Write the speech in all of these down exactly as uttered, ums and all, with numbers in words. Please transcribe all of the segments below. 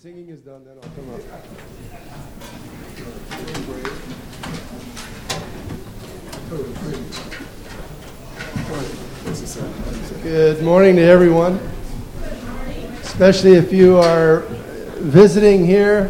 singing is done, then I'll come up. Good morning to everyone, especially if you are visiting here.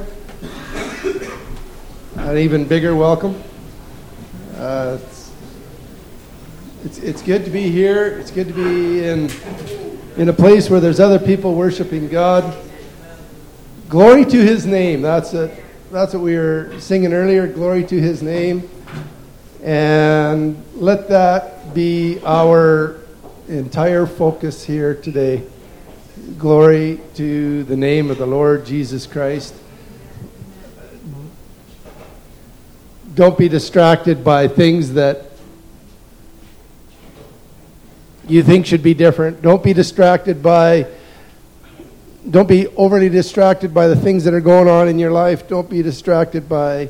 An even bigger welcome. Uh, it's, it's it's good to be here. It's good to be in in a place where there's other people worshiping God. Glory to His name. That's it. That's what we were singing earlier. Glory to His name, and let that be our entire focus here today. Glory to the name of the Lord Jesus Christ. Don't be distracted by things that you think should be different. Don't be distracted by, don't be overly distracted by the things that are going on in your life. Don't be distracted by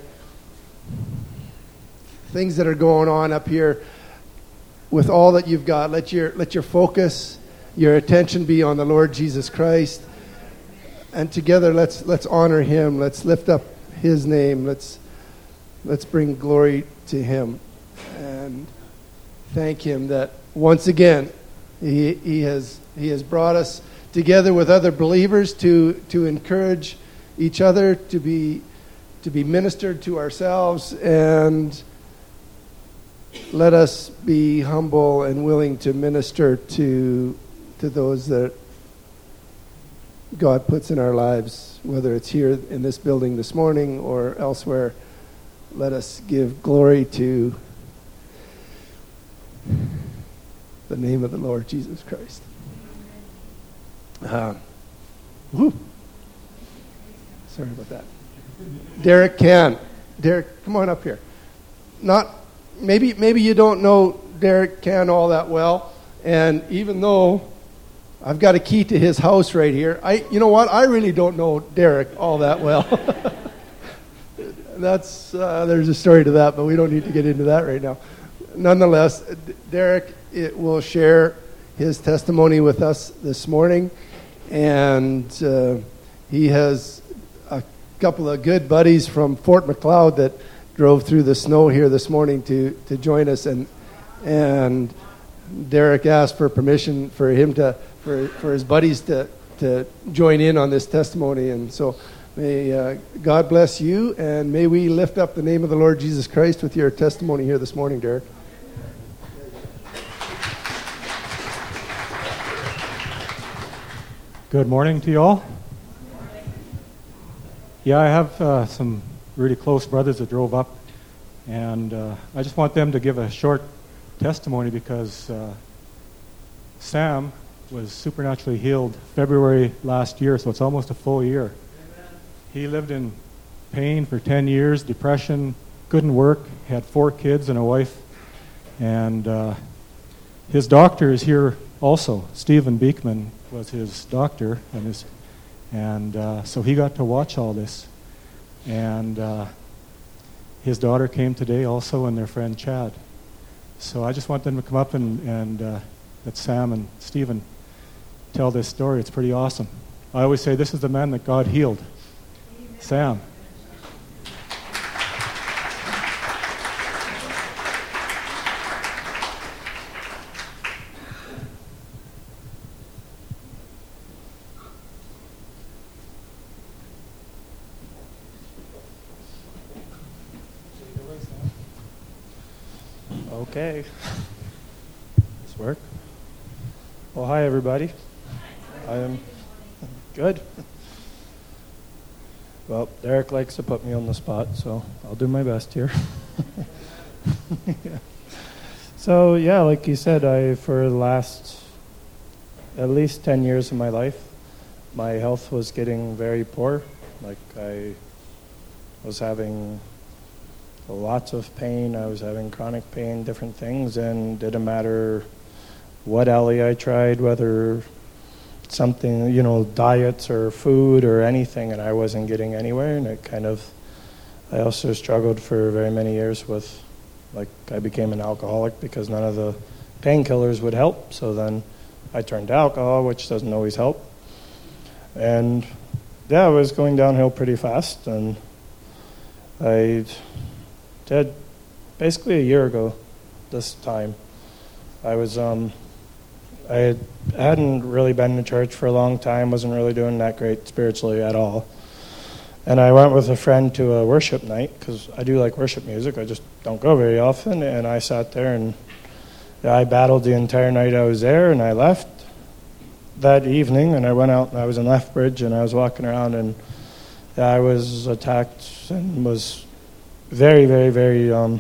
things that are going on up here with all that you've got. Let your, let your focus, your attention be on the Lord Jesus Christ. And together let's, let's honor Him. Let's lift up His name. Let's Let's bring glory to Him and thank Him that once again He He has He has brought us together with other believers to to encourage each other, to be to be ministered to ourselves, and let us be humble and willing to minister to to those that God puts in our lives, whether it's here in this building this morning or elsewhere. Let us give glory to the name of the Lord Jesus Christ. Uh, woo. Sorry about that. Derek Can. Derek, come on up here. Not maybe maybe you don't know Derek Can all that well, and even though I've got a key to his house right here, I you know what? I really don't know Derek all that well. That's uh, there's a story to that, but we don't need to get into that right now. Nonetheless, Derek it will share his testimony with us this morning, and uh, he has a couple of good buddies from Fort Macleod that drove through the snow here this morning to, to join us, and and Derek asked for permission for him to for for his buddies to to join in on this testimony, and so. May uh, God bless you, and may we lift up the name of the Lord Jesus Christ with your testimony here this morning, Derek. Good morning to you all. Yeah, I have uh, some really close brothers that drove up, and uh, I just want them to give a short testimony because uh, Sam was supernaturally healed February last year, so it's almost a full year. He lived in pain for ten years, depression, couldn't work, had four kids and a wife, and uh, his doctor is here also. Stephen Beekman was his doctor, and his, and uh, so he got to watch all this. And uh, his daughter came today also, and their friend Chad. So I just want them to come up and, and uh, let Sam and Stephen tell this story. It's pretty awesome. I always say this is the man that God healed. Sam. Okay. This work? Well, hi everybody. I am good. Well, Derek likes to put me on the spot, so I'll do my best here. yeah. So, yeah, like you said, I for the last at least ten years of my life, my health was getting very poor. Like, I was having lots of pain. I was having chronic pain, different things, and it didn't matter what alley I tried, whether something, you know, diets or food or anything, and I wasn't getting anywhere, and it kind of, I also struggled for very many years with, like, I became an alcoholic because none of the painkillers would help, so then I turned to alcohol, which doesn't always help, and yeah, it was going downhill pretty fast, and I did basically a year ago this time. I was um, I had, hadn't really been to church for a long time, wasn't really doing that great spiritually at all. And I went with a friend to a worship night, because I do like worship music, I just don't go very often, and I sat there and I battled the entire night I was there, and I left that evening, and I went out, and I was in Lethbridge, and I was walking around, and I was attacked and was very, very, very, um,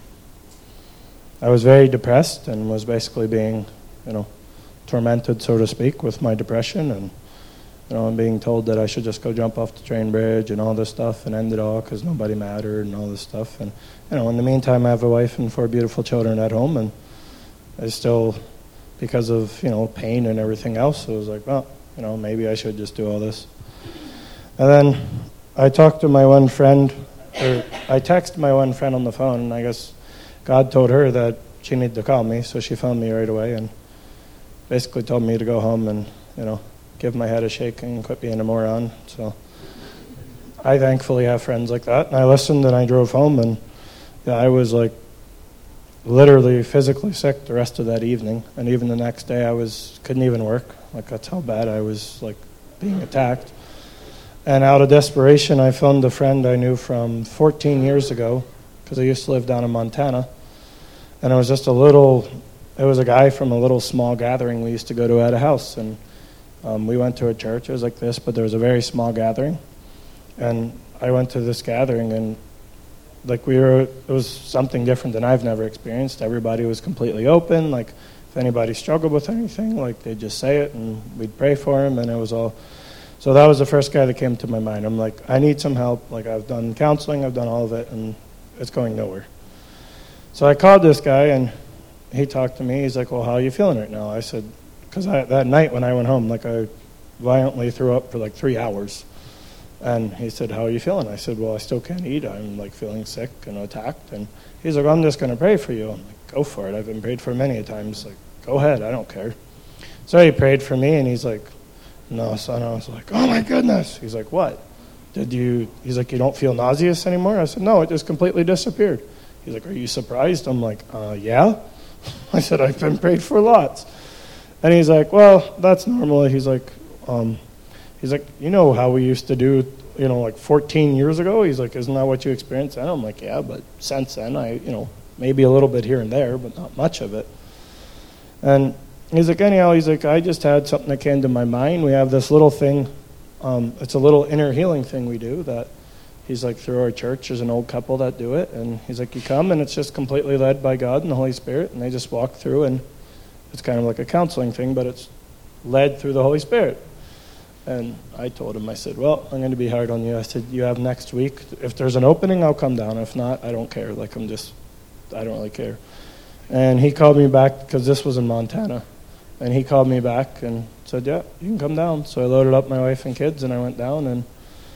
I was very depressed and was basically being, you know, tormented, so to speak, with my depression, and, you know, and being told that I should just go jump off the train bridge and all this stuff and end it all because nobody mattered and all this stuff. And, you know, in the meantime, I have a wife and four beautiful children at home, and I still, because of, you know, pain and everything else, I was like, well, you know, maybe I should just do all this. And then I talked to my one friend, or I texted my one friend on the phone, and I guess God told her that she needed to call me, so she phoned me right away and basically told me to go home and, you know, give my head a shake and quit being a moron. So I thankfully have friends like that. And I listened and I drove home, and yeah, I was like literally physically sick the rest of that evening. And even the next day I was couldn't even work. Like, that's how bad I was, like, being attacked. And out of desperation, I phoned a friend I knew from fourteen years ago, because I used to live down in Montana. And it was just a little, it was a guy from a little small gathering we used to go to at a house. And um, we went to a church. It was like this, but there was a very small gathering. And I went to this gathering, and like we were, it was something different than I've never experienced. Everybody was completely open. Like, if anybody struggled with anything, like, they'd just say it, and we'd pray for him, and it was all. So that was the first guy that came to my mind. I'm like, I need some help. Like, I've done counseling, I've done all of it, and it's going nowhere. So I called this guy, and he talked to me. He's like, well, how are you feeling right now? I said, because that night when I went home, like, I violently threw up for like three hours. And he said, how are you feeling? I said, well, I still can't eat. I'm, like, feeling sick and attacked. And he's like, I'm just going to pray for you. I'm like, go for it. I've been prayed for many a times. Like, go ahead. I don't care. So he prayed for me, and he's like, no, son. I was like, oh, my goodness. He's like, what? Did you, he's like, you don't feel nauseous anymore? I said, no, it just completely disappeared. He's like, are you surprised? I'm like, uh, yeah. I said, I've been prayed for lots. And he's like, well, that's normal. He's like, um, he's like, you know how we used to do, you know, like fourteen years ago? He's like, isn't that what you experienced then? I'm like, yeah, but since then, I, you know, maybe a little bit here and there, but not much of it. And he's like, anyhow, he's like, I just had something that came to my mind. We have this little thing. Um, it's a little inner healing thing we do that he's like, through our church, there's an old couple that do it. And he's like, you come, and it's just completely led by God and the Holy Spirit. And they just walk through, and it's kind of like a counseling thing, but it's led through the Holy Spirit. And I told him, I said, well, I'm going to be hard on you. I said, you have next week. If there's an opening, I'll come down. If not, I don't care. Like, I'm just, I don't really care. And he called me back, because this was in Montana. And he called me back and said, yeah, you can come down. So I loaded up my wife and kids, and I went down. And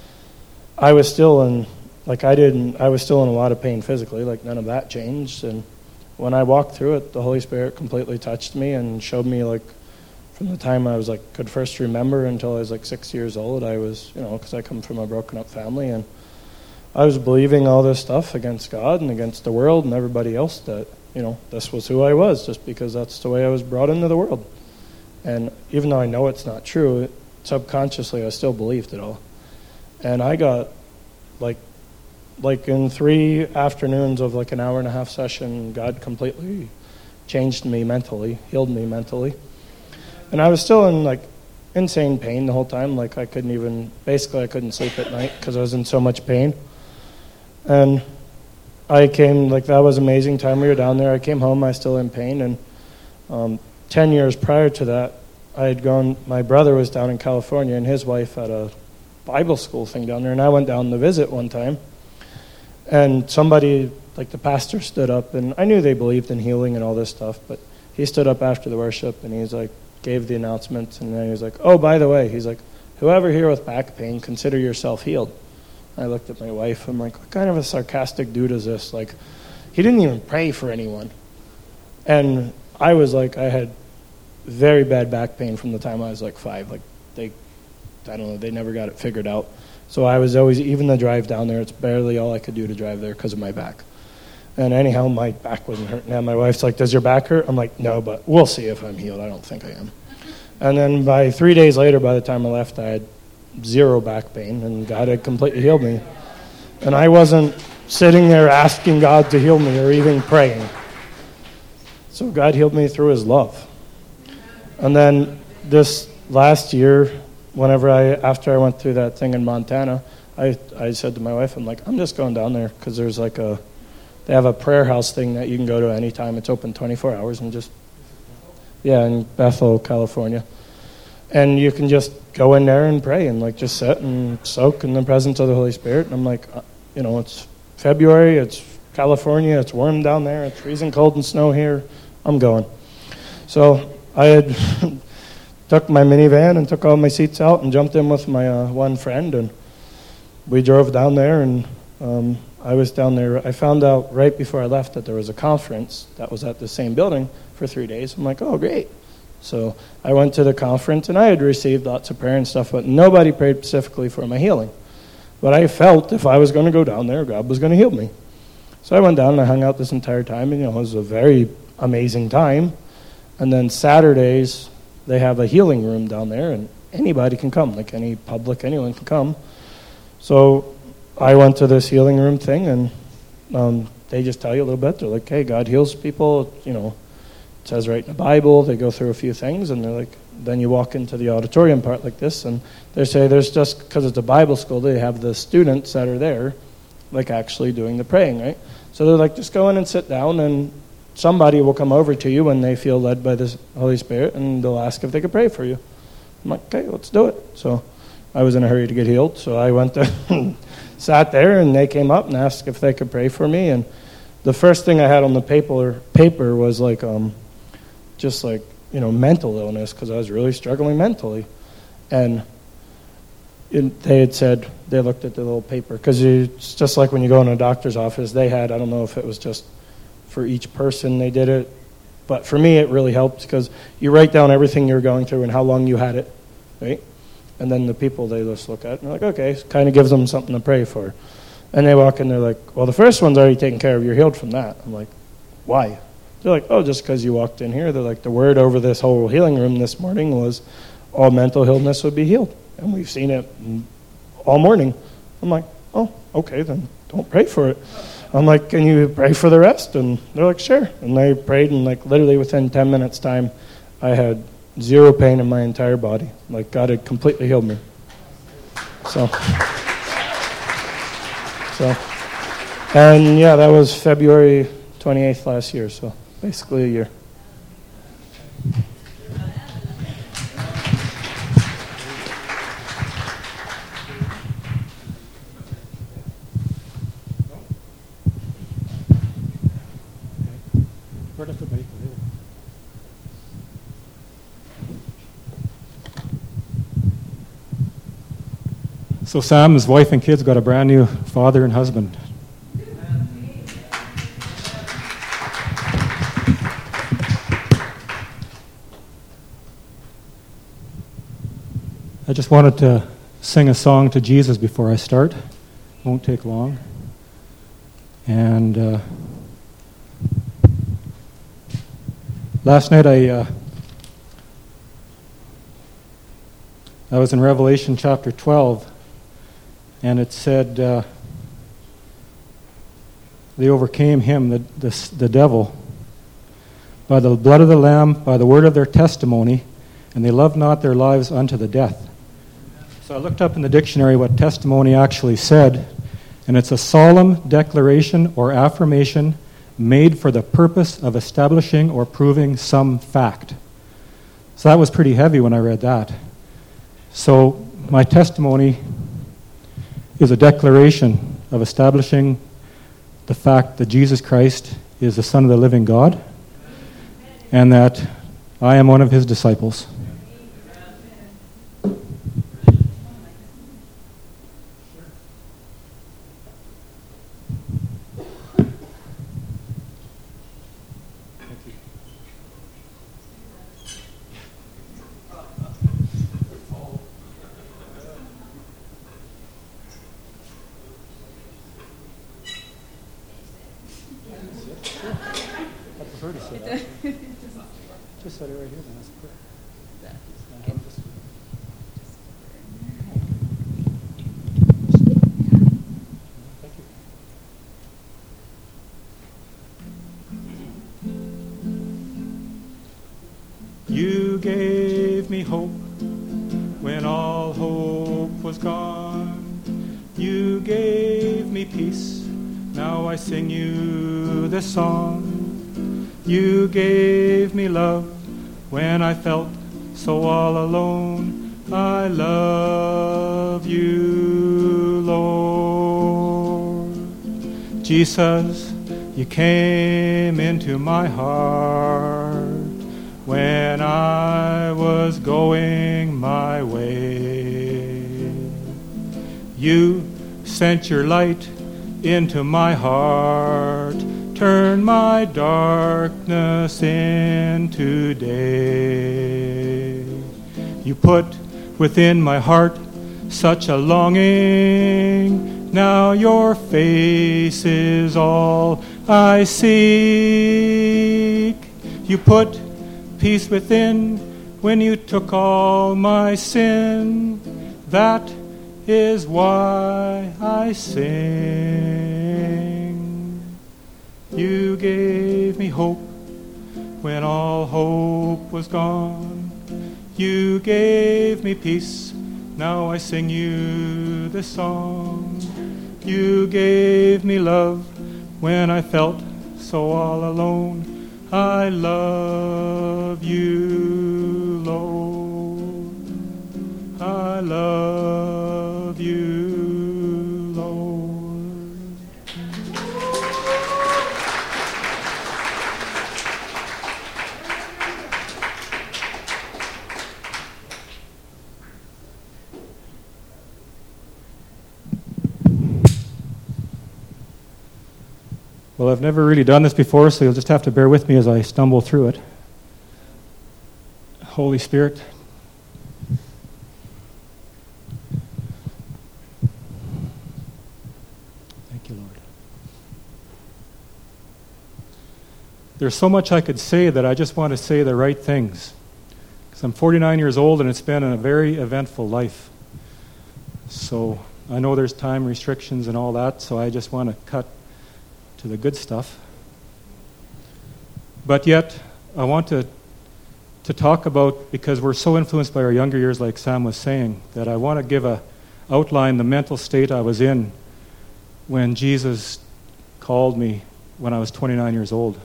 I was still in, like, I didn't, I was still in a lot of pain physically. Like, none of that changed. And when I walked through it, the Holy Spirit completely touched me and showed me, like, from the time I was, like, could first remember until I was, like, six years old, I was, you know, because I come from a broken-up family, and I was believing all this stuff against God and against the world and everybody else, that, you know, this was who I was, just because that's the way I was brought into the world. And even though I know it's not true, subconsciously I still believed it all. And I got, like, like in three afternoons of, like, an hour and a half session, God completely changed me mentally, healed me mentally. And I was still in, like, insane pain the whole time. Like, I couldn't even, basically I couldn't sleep at night because I was in so much pain. And I came, like, that was an amazing time we were down there. I came home, I was still in pain. And um, ten years prior to that, I had gone, my brother was down in California, and his wife had a Bible school thing down there. And I went down to visit one time. And somebody, like the pastor, stood up, and I knew they believed in healing and all this stuff, but he stood up after the worship, and he's like, gave the announcement, and then he was like, oh, by the way, he's like, whoever here with back pain, consider yourself healed. I looked at my wife, I'm like, what kind of a sarcastic dude is this? Like, he didn't even pray for anyone. And I was like, I had very bad back pain from the time I was like five. Like, they I don't know, they never got it figured out. So I was always, even the drive down there, it's barely all I could do to drive there because of my back. And anyhow, my back wasn't hurting. Now my wife's like, does your back hurt? I'm like, no, but we'll see if I'm healed. I don't think I am. And then by three days later, by the time I left, I had zero back pain, and God had completely healed me. And I wasn't sitting there asking God to heal me or even praying. So God healed me through his love. And then this last year, whenever I, after I went through that thing in Montana, I, I said to my wife, I'm like, I'm just going down there because there's like a, they have a prayer house thing that you can go to anytime. It's open twenty-four hours and just, yeah, in Bethel, California. And you can just go in there and pray and like just sit and soak in the presence of the Holy Spirit. And I'm like, uh, you know, it's February, it's California, it's warm down there, it's freezing cold and snow here. I'm going. So I had took my minivan and took all my seats out and jumped in with my uh, one friend, and we drove down there, and um, I was down there. I found out right before I left that there was a conference that was at the same building for three days. I'm like, oh, great. So I went to the conference, and I had received lots of prayer and stuff, but nobody prayed specifically for my healing. But I felt if I was going to go down there, God was going to heal me. So I went down and I hung out this entire time, and you know, it was a very amazing time. And then Saturdays, they have a healing room down there, and anybody can come, like any public, anyone can come. So I went to this healing room thing, and um, they just tell you a little bit. They're like, hey, God heals people, you know, it says right in the Bible. They go through a few things, and they're like, then you walk into the auditorium part like this, and they say there's just, because it's a Bible school, they have the students that are there, like actually doing the praying, right? So they're like, just go in and sit down, and somebody will come over to you when they feel led by the Holy Spirit, and they'll ask if they could pray for you. I'm like, okay, let's do it. So I was in a hurry to get healed, so I went there and sat there, and they came up and asked if they could pray for me. And the first thing I had on the paper paper was like, um, just like, you know, mental illness, because I was really struggling mentally. And it, they had said, they looked at the little paper, because it's just like when you go in a doctor's office, they had, I don't know if it was just for each person they did it, but for me it really helped, because you write down everything you're going through and how long you had it, right? And then the people, they just look at it and they're like, okay, it kind of gives them something to pray for. And they walk in, they're like, well, the first one's already taken care of, you're healed from that. I'm like, why? They're like, oh, just because you walked in here. They're like, the word over this whole healing room this morning was all mental illness would be healed, and we've seen it all morning. I'm like, oh, okay, then don't pray for it. I'm like, can you pray for the rest? And they're like, sure. And they prayed, and like literally within ten minutes time, I had zero pain in my entire body. Like God had completely healed me. So, so, and yeah, that was February twenty-eighth last year, so basically a year. So Sam's wife and kids got a brand new father and husband. I just wanted to sing a song to Jesus before I start. It won't take long. And uh, last night I uh, I was in Revelation chapter twelve. And it said, uh, they overcame him, the, the the devil, by the blood of the Lamb, by the word of their testimony, and they loved not their lives unto the death. So I looked up in the dictionary what testimony actually said, and it's a solemn declaration or affirmation made for the purpose of establishing or proving some fact. So that was pretty heavy when I read that. So my testimony is a declaration of establishing the fact that Jesus Christ is the Son of the living God, and that I am one of his disciples. I prefer to sit up. Just sit it right here, then that's perfect. Thank you. You gave me hope when all hope was gone. You gave me peace. Now I sing you this song. You gave me love when I felt so all alone. I love you, Lord. Jesus, you came into my heart when I was going my way. You sent your light into my heart, turn my darkness into day. You put within my heart such a longing, now your face is all I seek. You put peace within when you took all my sin, that is why I sing. You gave me hope when all hope was gone. You gave me peace, now I sing you this song. You gave me love when I felt so all alone. I love you, Lord. I love you, Lord. Well, I've never really done this before, so you'll just have to bear with me as I stumble through it. Holy Spirit, thank you, Lord. There's so much I could say that I just want to say the right things. Because I'm forty-nine years old and it's been a very eventful life. So I know there's time restrictions and all that, so I just want to cut to the good stuff. But yet, I want to to talk about, because we're so influenced by our younger years, like Sam was saying, that I want to give a outline the mental state I was in when Jesus called me when I was twenty-nine years old.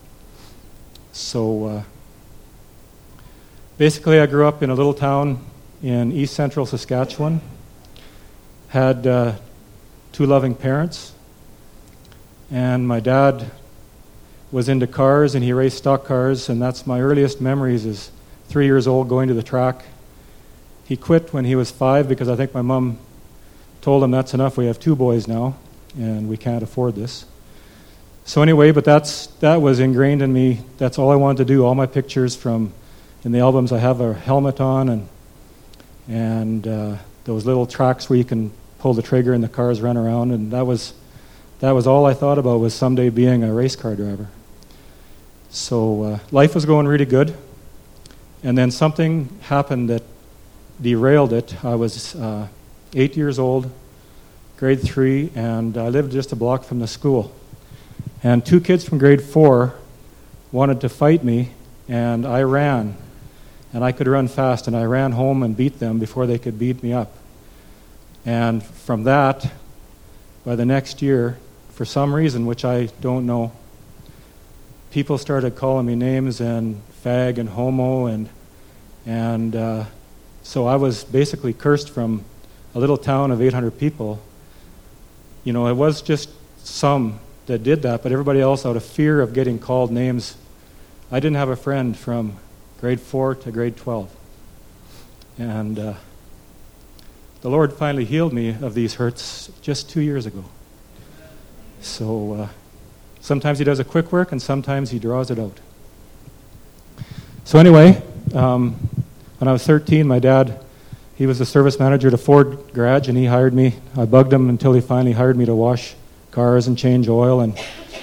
So, uh, basically, I grew up in a little town in east central Saskatchewan, had uh, two loving parents, and my dad was into cars, and he raced stock cars, and that's my earliest memories is three years old going to the track. He quit when he was five because I think my mom told him that's enough, we have two boys now, and we can't afford this. So anyway, but that's that was ingrained in me. That's all I wanted to do. All my pictures from in the albums, I have a helmet on and and uh, those little tracks where you can pull the trigger and the cars run around, and that was that was all I thought about, was someday being a race car driver. So uh, life was going really good, and then something happened that derailed it. I was uh, eight years old, grade three, and I lived just a block from the school. And two kids from grade four wanted to fight me, and I ran. And I could run fast, and I ran home and beat them before they could beat me up. And from that, by the next year, for some reason, which I don't know, people started calling me names and fag and homo, and and uh, so I was basically cursed from a little town of eight hundred people. You know, it was just some that did that, but everybody else, out of fear of getting called names, I didn't have a friend from grade four to grade twelve. And uh, the Lord finally healed me of these hurts just two years ago. So uh, sometimes he does a quick work, and sometimes he draws it out. So anyway, um, when I was thirteen, my dad, he was the service manager at a Ford garage, and he hired me. I bugged him until he finally hired me to wash cars and change oil. And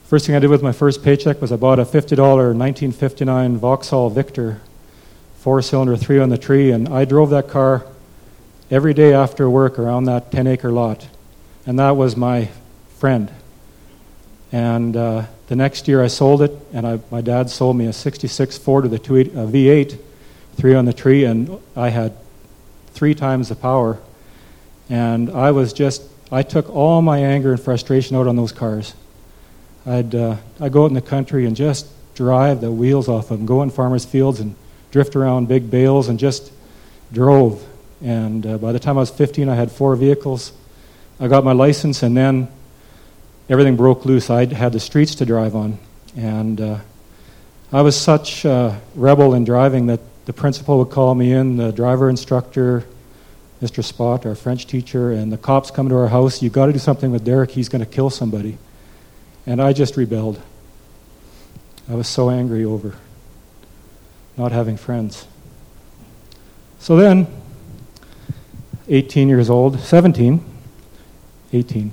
First thing I did with my first paycheck was I bought a fifty dollars nineteen fifty-nine Vauxhall Victor, four-cylinder, three on the tree, and I drove that car every day after work around that ten-acre lot. And that was my friend. And uh, the next year I sold it, and I, my dad sold me a sixty-six Ford with a V eight, three on the tree, and I had three times the power. And I was just, I took all my anger and frustration out on those cars. I'd, uh, I'd go out in the country and just drive the wheels off of them, go in farmers' fields and drift around big bales and just drove. And uh, by the time I was fifteen, I had four vehicles. I got my license, and then everything broke loose. I had the streets to drive on. And uh, I was such a rebel in driving that the principal would call me in, the driver instructor, Mister Spot, our French teacher, and the cops come to our house. You got to do something with Derek. He's going to kill somebody. And I just rebelled. I was so angry over not having friends. So then, eighteen years old, seventeen, eighteen,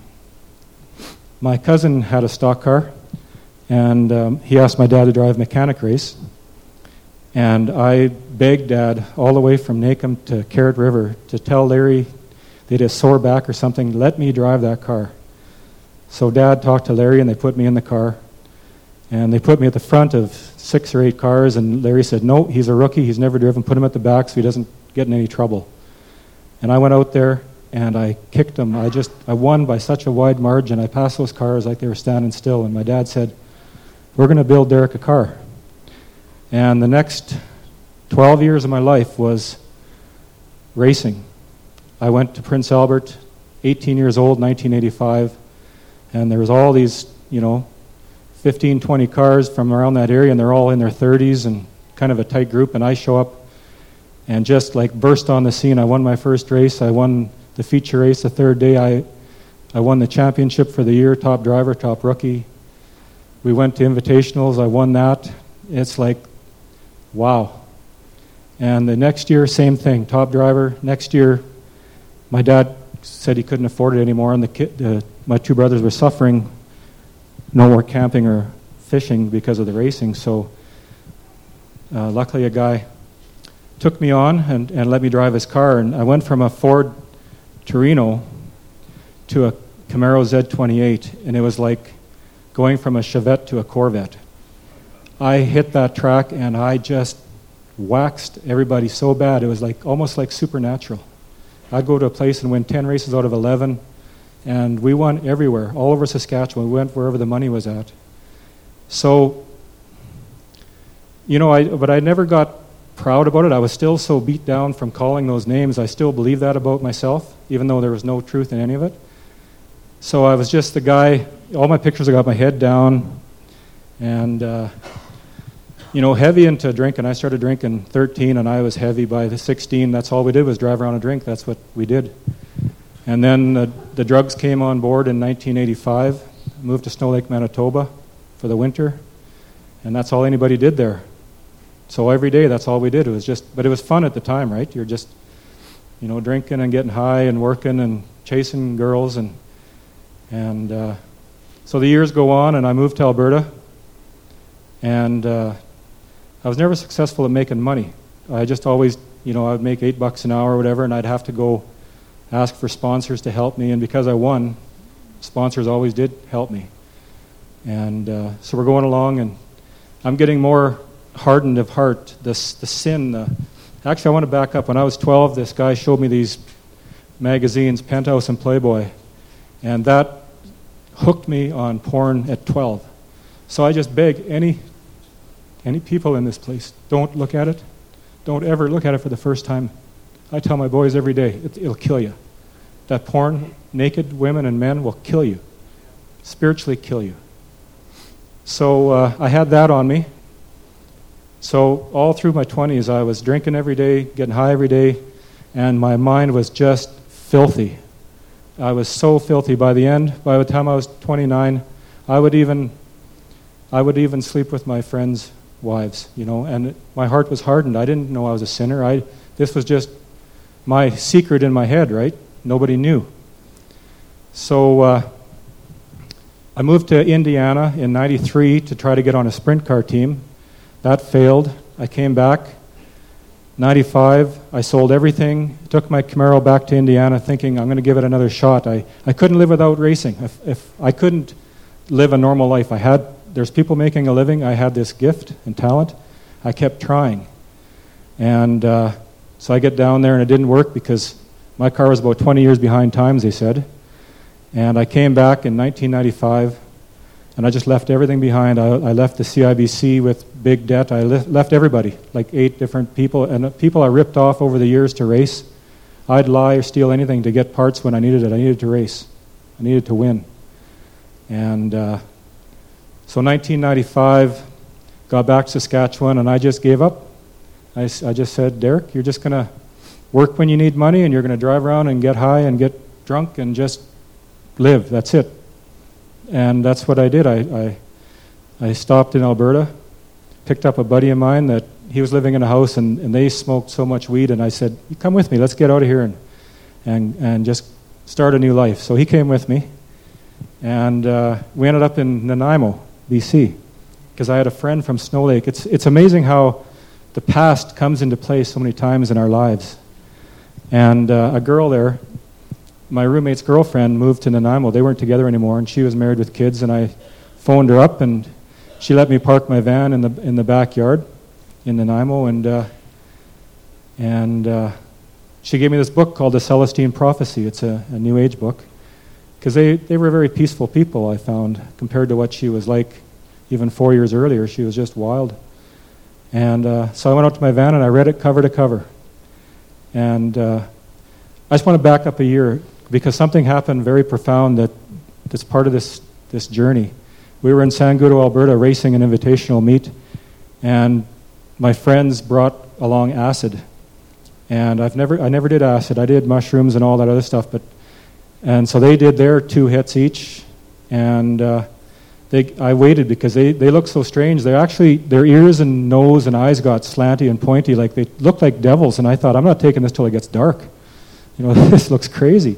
my cousin had a stock car, and um, he asked my dad to drive mechanic race. And I begged Dad all the way from Nacum to Carrot River to tell Larry they had a sore back or something, let me drive that car. So Dad talked to Larry, and they put me in the car. And they put me at the front of six or eight cars, and Larry said, no, he's a rookie, he's never driven, put him at the back so he doesn't get in any trouble. And I went out there, and I kicked him. I just, I won by such a wide margin. I passed those cars like they were standing still, and my dad said, we're going to build Derek a car. And the next twelve years of my life was racing. I went to Prince Albert, eighteen years old, nineteen eighty-five, and there was all these, you know, fifteen, twenty cars from around that area, and they're all in their thirties and kind of a tight group, and I show up and just like burst on the scene. I won my first race. I won the feature race the third day. I, I won the championship for the year, top driver, top rookie. We went to invitationals. I won that. It's like, wow. And the next year, same thing, top driver. Next year, my dad said he couldn't afford it anymore, and the kid, uh, my two brothers were suffering. No more camping or fishing because of the racing. So uh, luckily a guy took me on and, and let me drive his car. And I went from a Ford Torino to a Camaro Z twenty-eight, and it was like going from a Chevette to a Corvette. I hit that track, and I just waxed everybody so bad. It was like almost like supernatural. I'd go to a place and win ten races out of eleven, and we won everywhere, all over Saskatchewan. We went wherever the money was at. So, you know, I but I never got proud about it. I was still so beat down from calling those names. I still believe that about myself, even though there was no truth in any of it. So I was just the guy, all my pictures, I got my head down, and, uh, you know, heavy into drinking. I started drinking thirteen, and I was heavy by the sixteen. That's all we did was drive around and drink. That's what we did. And then uh, the drugs came on board in nineteen eighty-five. Moved to Snow Lake, Manitoba for the winter, and that's all anybody did there. So every day, that's all we did. It was just, but it was fun at the time, right? You're just, you know, drinking and getting high and working and chasing girls, and and uh, so the years go on, and I moved to Alberta, and uh, I was never successful at making money. I just always, you know, I would make eight bucks an hour or whatever, and I'd have to go ask for sponsors to help me, and because I won, sponsors always did help me. And uh, so we're going along, and I'm getting more hardened of heart. This the sin. The, actually, I want to back up. When I was twelve, this guy showed me these magazines, Penthouse and Playboy, and that hooked me on porn at twelve. So I just beg any any people in this place, don't look at it. Don't ever look at it for the first time. I tell my boys every day, it, it'll kill you. That porn, naked women and men will kill you, spiritually kill you. So uh, I had that on me. So all through my twenties, I was drinking every day, getting high every day, and my mind was just filthy. I was so filthy. By the end, by the time I was twenty-nine, I would even, I would even sleep with my friends' wives, you know, and it, my heart was hardened. I didn't know I was a sinner. I, this was just my secret in my head, right? Nobody knew. So uh, I moved to Indiana in ninety-three to try to get on a sprint car team. That failed. I came back. ninety-five, I sold everything, took my Camaro back to Indiana thinking I'm going to give it another shot. I, I couldn't live without racing. If, if I couldn't live a normal life, I had, there's people making a living. I had this gift and talent. I kept trying. And uh, so I get down there and it didn't work because my car was about twenty years behind times, they said. And I came back in nineteen ninety-five, and I just left everything behind. I, I left the C I B C with big debt. I le- left everybody, like eight different people, and people I ripped off over the years to race. I'd lie or steal anything to get parts when I needed it. I needed to race. I needed to win. And uh, so nineteen ninety-five, got back to Saskatchewan, and I just gave up. I, I just said, Derek, you're just going to work when you need money, and you're going to drive around and get high and get drunk and just live. That's it. And that's what I did. I, I I stopped in Alberta, picked up a buddy of mine that he was living in a house, and, and they smoked so much weed, and I said, you come with me, let's get out of here and and, and just start a new life. So he came with me, and uh, we ended up in Nanaimo, B C, because I had a friend from Snow Lake. It's, it's amazing how the past comes into play so many times in our lives. And uh, a girl there, my roommate's girlfriend, moved to Nanaimo. They weren't together anymore, and she was married with kids, and I phoned her up, and she let me park my van in the in the backyard in Nanaimo, and uh, and uh, she gave me this book called The Celestine Prophecy. It's a, a New Age book, because they, they were very peaceful people, I found, compared to what she was like even four years earlier. She was just wild. And uh, so I went out to my van, and I read it cover to cover. And uh, I just want to back up a year, because something happened very profound that that's part of this this journey. We were in Sangudo, Alberta, racing an invitational meet, and my friends brought along acid. And I've never I never did acid. I did mushrooms and all that other stuff, but and so they did their two hits each, and uh, they I waited because they they looked so strange. They actually their ears and nose and eyes got slanty and pointy, like they looked like devils. And I thought, I'm not taking this till it gets dark. You know, this looks crazy.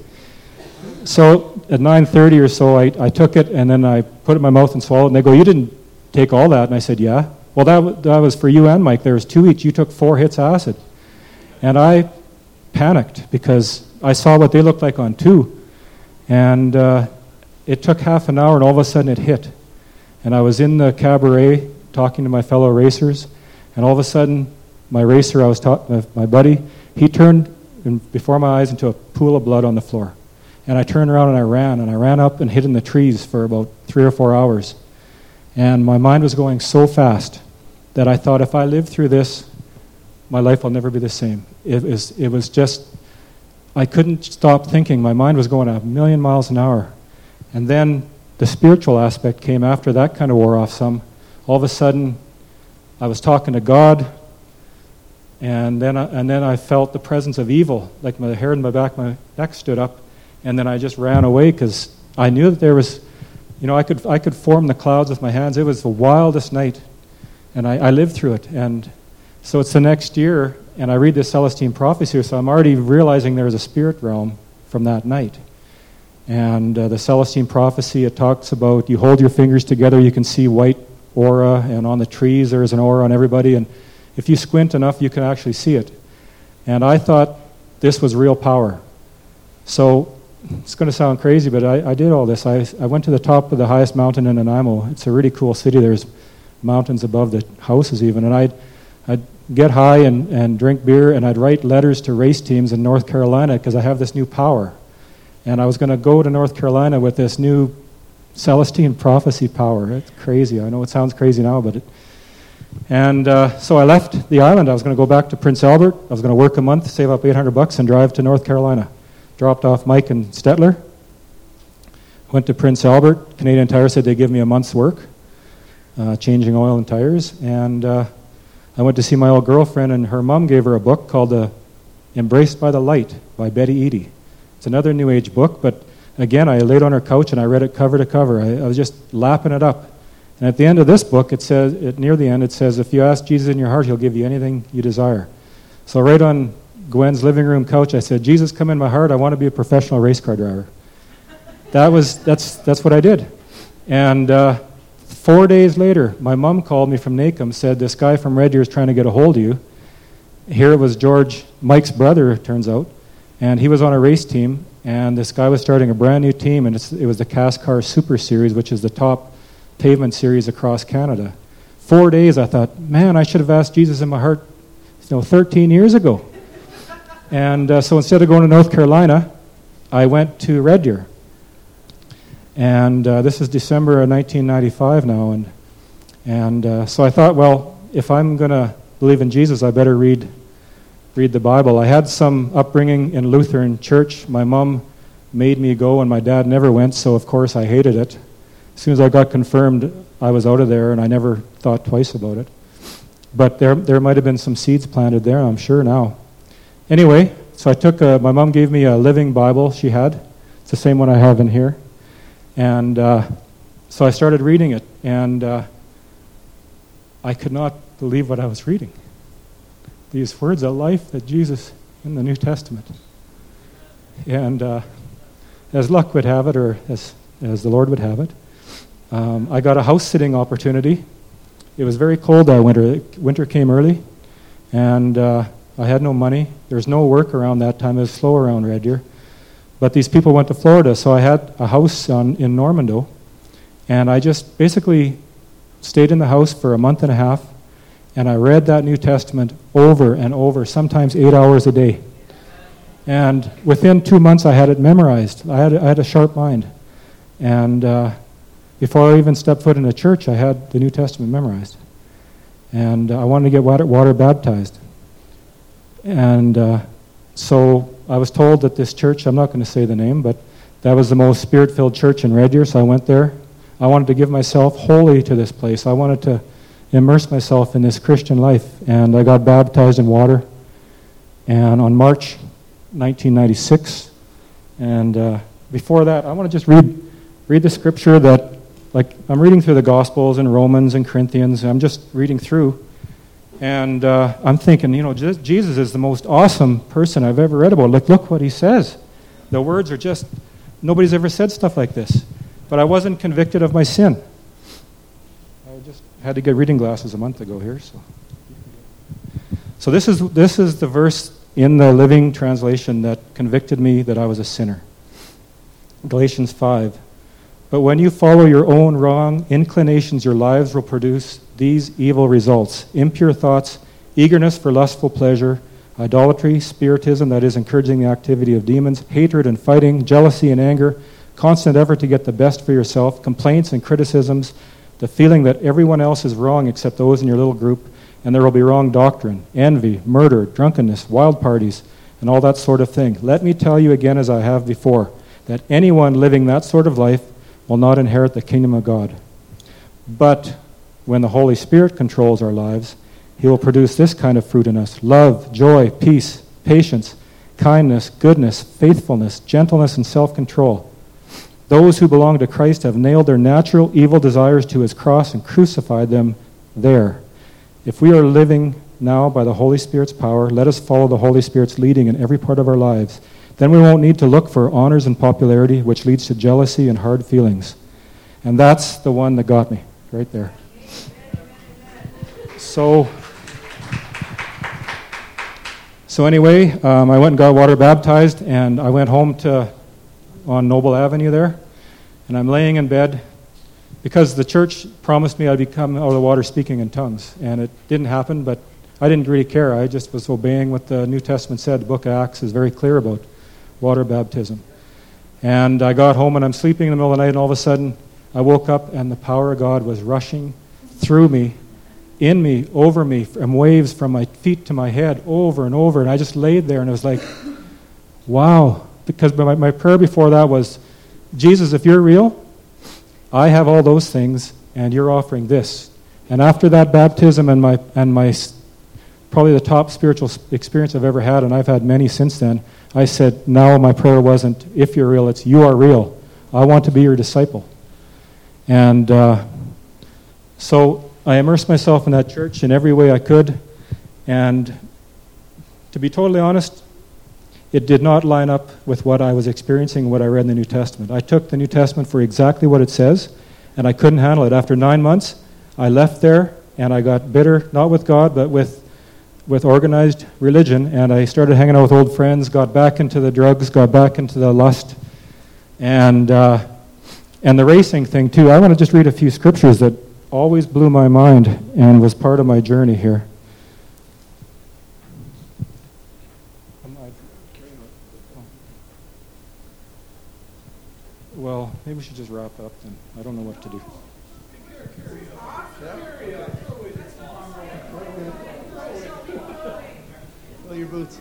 So at nine thirty or so, I, I took it, and then I put it in my mouth and swallowed it, and they go, you didn't take all that? And I said, yeah. Well, that, w- that was for you and Mike. There was two each. You took four hits acid. And I panicked, because I saw what they looked like on two. And uh, it took half an hour, and all of a sudden it hit. And I was in the cabaret talking to my fellow racers, and all of a sudden, my racer, I was ta- my, my buddy, he turned in, before my eyes into a pool of blood on the floor. And I turned around and I ran, and I ran up and hid in the trees for about three or four hours. And my mind was going so fast that I thought, if I live through this, my life will never be the same. It was, it was just, I couldn't stop thinking. My mind was going a million miles an hour. And then the spiritual aspect came after that kind of wore off some. All of a sudden, I was talking to God, and then I, and then I felt the presence of evil, like my hair in my back, my neck stood up. And then I just ran away, because I knew that there was, you know, I could I could form the clouds with my hands. It was the wildest night, and I, I lived through it. And so it's the next year, and I read this Celestine Prophecy, so I'm already realizing there's a spirit realm from that night. And uh, the Celestine Prophecy, it talks about you hold your fingers together, you can see white aura, and on the trees there's an aura on everybody, and if you squint enough, you can actually see it. And I thought this was real power. So it's going to sound crazy, but I, I did all this. I, I went to the top of the highest mountain in Nanaimo. It's a really cool city. There's mountains above the houses even. And I'd, I'd get high and, and drink beer, and I'd write letters to race teams in North Carolina, because I have this new power. And I was going to go to North Carolina with this new Celestine Prophecy power. It's crazy. I know it sounds crazy now, but it... And uh, so I left the island. I was going to go back to Prince Albert. I was going to work a month, save up eight hundred bucks, and drive to North Carolina. Dropped off Mike and Stetler. Went to Prince Albert. Canadian Tire said they'd give me a month's work, uh, changing oil and tires. And uh, I went to see my old girlfriend, and her mom gave her a book called uh, Embraced by the Light by Betty Eadie. It's another New Age book, but again, I laid on her couch and I read it cover to cover. I, I was just lapping it up. And at the end of this book, it says, it, near the end, it says, if you ask Jesus in your heart, he'll give you anything you desire. So right on Gwen's living room couch, I said, Jesus, come in my heart. I want to be a professional race car driver. That was that's that's what I did. And uh, four days later, my mom called me from Nacum, said, this guy from Red Deer is trying to get a hold of you. Here it was George, Mike's brother, it turns out, and he was on a race team, and this guy was starting a brand new team, and it's, it was the Cascar Super Series, which is the top pavement series across Canada. Four days, I thought, man, I should have asked Jesus in my heart, you know, thirteen years ago. And uh, so instead of going to North Carolina, I went to Red Deer. And uh, this is December of nineteen ninety-five now, and and uh, so I thought, well, if I'm going to believe in Jesus, I better read read the Bible. I had some upbringing in Lutheran church. My mom made me go, and my dad never went, so of course I hated it. As soon as I got confirmed, I was out of there, and I never thought twice about it. But there there might have been some seeds planted there, I'm sure now. Anyway, so I took a, my mom gave me a living Bible she had. It's the same one I have in here. And uh, so I started reading it, and uh, I could not believe what I was reading. These words of life that Jesus in the New Testament. And uh, as luck would have it, or as, as the Lord would have it, um, I got a house-sitting opportunity. It was very cold that winter. Winter came early, and uh, I had no money. There was no work around that time. It was slow around Red Deer. But these people went to Florida, so I had a house on, in Normando, and I just basically stayed in the house for a month and a half, and I read that New Testament over and over, sometimes eight hours a day. And within two months, I had it memorized. I had, I had a sharp mind. And uh, before I even stepped foot in a church, I had the New Testament memorized. And uh, I wanted to get water, water baptized. And uh, so I was told that this church, I'm not going to say the name, but that was the most spirit-filled church in Red Deer, so I went there. I wanted to give myself wholly to this place. I wanted to immerse myself in this Christian life, and I got baptized in water. And on March nineteen ninety-six, and uh, before that, I want to just read read the scripture that, like, I'm reading through the Gospels and Romans and Corinthians, and I'm just reading through. And uh, I'm thinking, you know, Jesus is the most awesome person I've ever read about. Like, look what he says. The words are just, nobody's ever said stuff like this. But I wasn't convicted of my sin. I just had to get reading glasses a month ago here. So, so this is this is the verse in the Living Translation that convicted me that I was a sinner. Galatians five. But when you follow your own wrong inclinations, your lives will produce these evil results: impure thoughts, eagerness for lustful pleasure, idolatry, spiritism, that is encouraging the activity of demons, hatred and fighting, jealousy and anger, constant effort to get the best for yourself, complaints and criticisms, the feeling that everyone else is wrong except those in your little group, and there will be wrong doctrine, envy, murder, drunkenness, wild parties, and all that sort of thing. Let me tell you again, as I have before, that anyone living that sort of life will not inherit the kingdom of God. But when the Holy Spirit controls our lives, he will produce this kind of fruit in us: love, joy, peace, patience, kindness, goodness, faithfulness, gentleness, and self-control. Those who belong to Christ have nailed their natural evil desires to his cross and crucified them there. If we are living now by the Holy Spirit's power, let us follow the Holy Spirit's leading in every part of our lives. Then we won't need to look for honors and popularity, which leads to jealousy and hard feelings. And that's the one that got me, right there. So, so anyway, um, I went and got water baptized, and I went home to on Noble Avenue there, and I'm laying in bed because the church promised me I'd become out of the water speaking in tongues, and it didn't happen, but I didn't really care. I just was obeying what the New Testament said. The book of Acts is very clear about water baptism. And I got home, and I'm sleeping in the middle of the night, and all of a sudden I woke up, and the power of God was rushing through me, in me, over me, from waves from my feet to my head, over and over. And I just laid there, and it was like, wow. Because my, my prayer before that was, Jesus, if you're real, I have all those things, and you're offering this. And after that baptism and my and my probably the top spiritual experience I've ever had, and I've had many since then, I said, now my prayer wasn't, if you're real, it's you are real. I want to be your disciple. And uh, so I immersed myself in that church in every way I could. And to be totally honest, it did not line up with what I was experiencing and what I read in the New Testament. I took the New Testament for exactly what it says, and I couldn't handle it. After nine months, I left there, and I got bitter, not with God, but with with organized religion, and I started hanging out with old friends, got back into the drugs, got back into the lust, and uh, and the racing thing too. I want to just read a few scriptures that always blew my mind and was part of my journey here. Well, maybe we should just wrap up then. I don't know what to do. Well, your boots.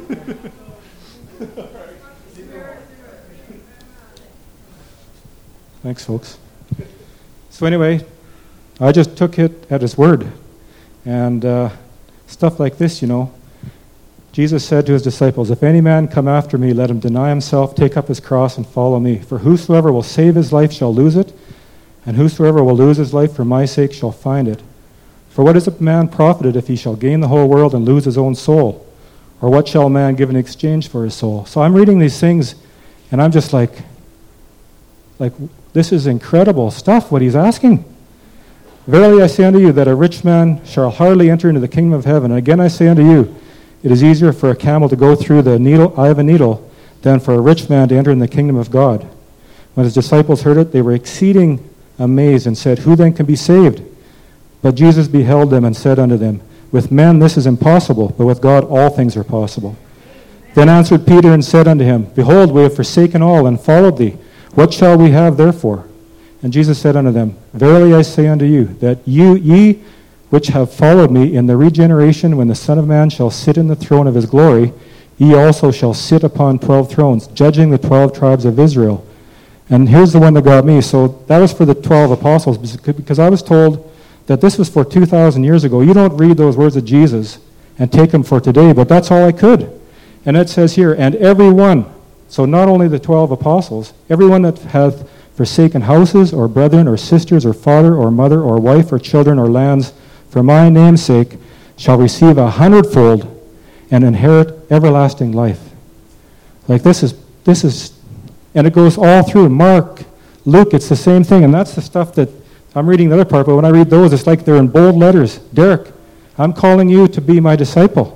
Thanks, folks. So anyway, I just took it at his word. And uh, stuff like this, you know. Jesus said to his disciples, "If any man come after me, let him deny himself, take up his cross, and follow me. For whosoever will save his life shall lose it, and whosoever will lose his life for my sake shall find it. For what is a man profited if he shall gain the whole world and lose his own soul? Or what shall a man give in exchange for his soul?" So I'm reading these things, and I'm just like, like, this is incredible stuff, what he's asking. "Verily I say unto you, that a rich man shall hardly enter into the kingdom of heaven. And again I say unto you, it is easier for a camel to go through the needle, eye of a needle than for a rich man to enter in the kingdom of God." When his disciples heard it, they were exceeding amazed and said, "Who then can be saved?" But Jesus beheld them and said unto them, "With men this is impossible, but with God all things are possible." Then answered Peter and said unto him, "Behold, we have forsaken all and followed thee. What shall we have therefore?" And Jesus said unto them, "Verily I say unto you, that you ye which have followed me in the regeneration, when the Son of Man shall sit in the throne of his glory, ye also shall sit upon twelve thrones, judging the twelve tribes of Israel." And here's the one that got me. So that was for the twelve apostles, because I was told that this was for two thousand years ago. You don't read those words of Jesus and take them for today, but that's all I could. And it says here, "And every one," so not only the twelve apostles, "everyone that hath forsaken houses, or brethren, or sisters, or father, or mother, or wife, or children, or lands, for my name's sake, shall receive a hundredfold and inherit everlasting life." Like this is, this is, and it goes all through Mark, Luke, it's the same thing. And that's the stuff that, I'm reading the other part, but when I read those, it's like they're in bold letters. "Derek, I'm calling you to be my disciple."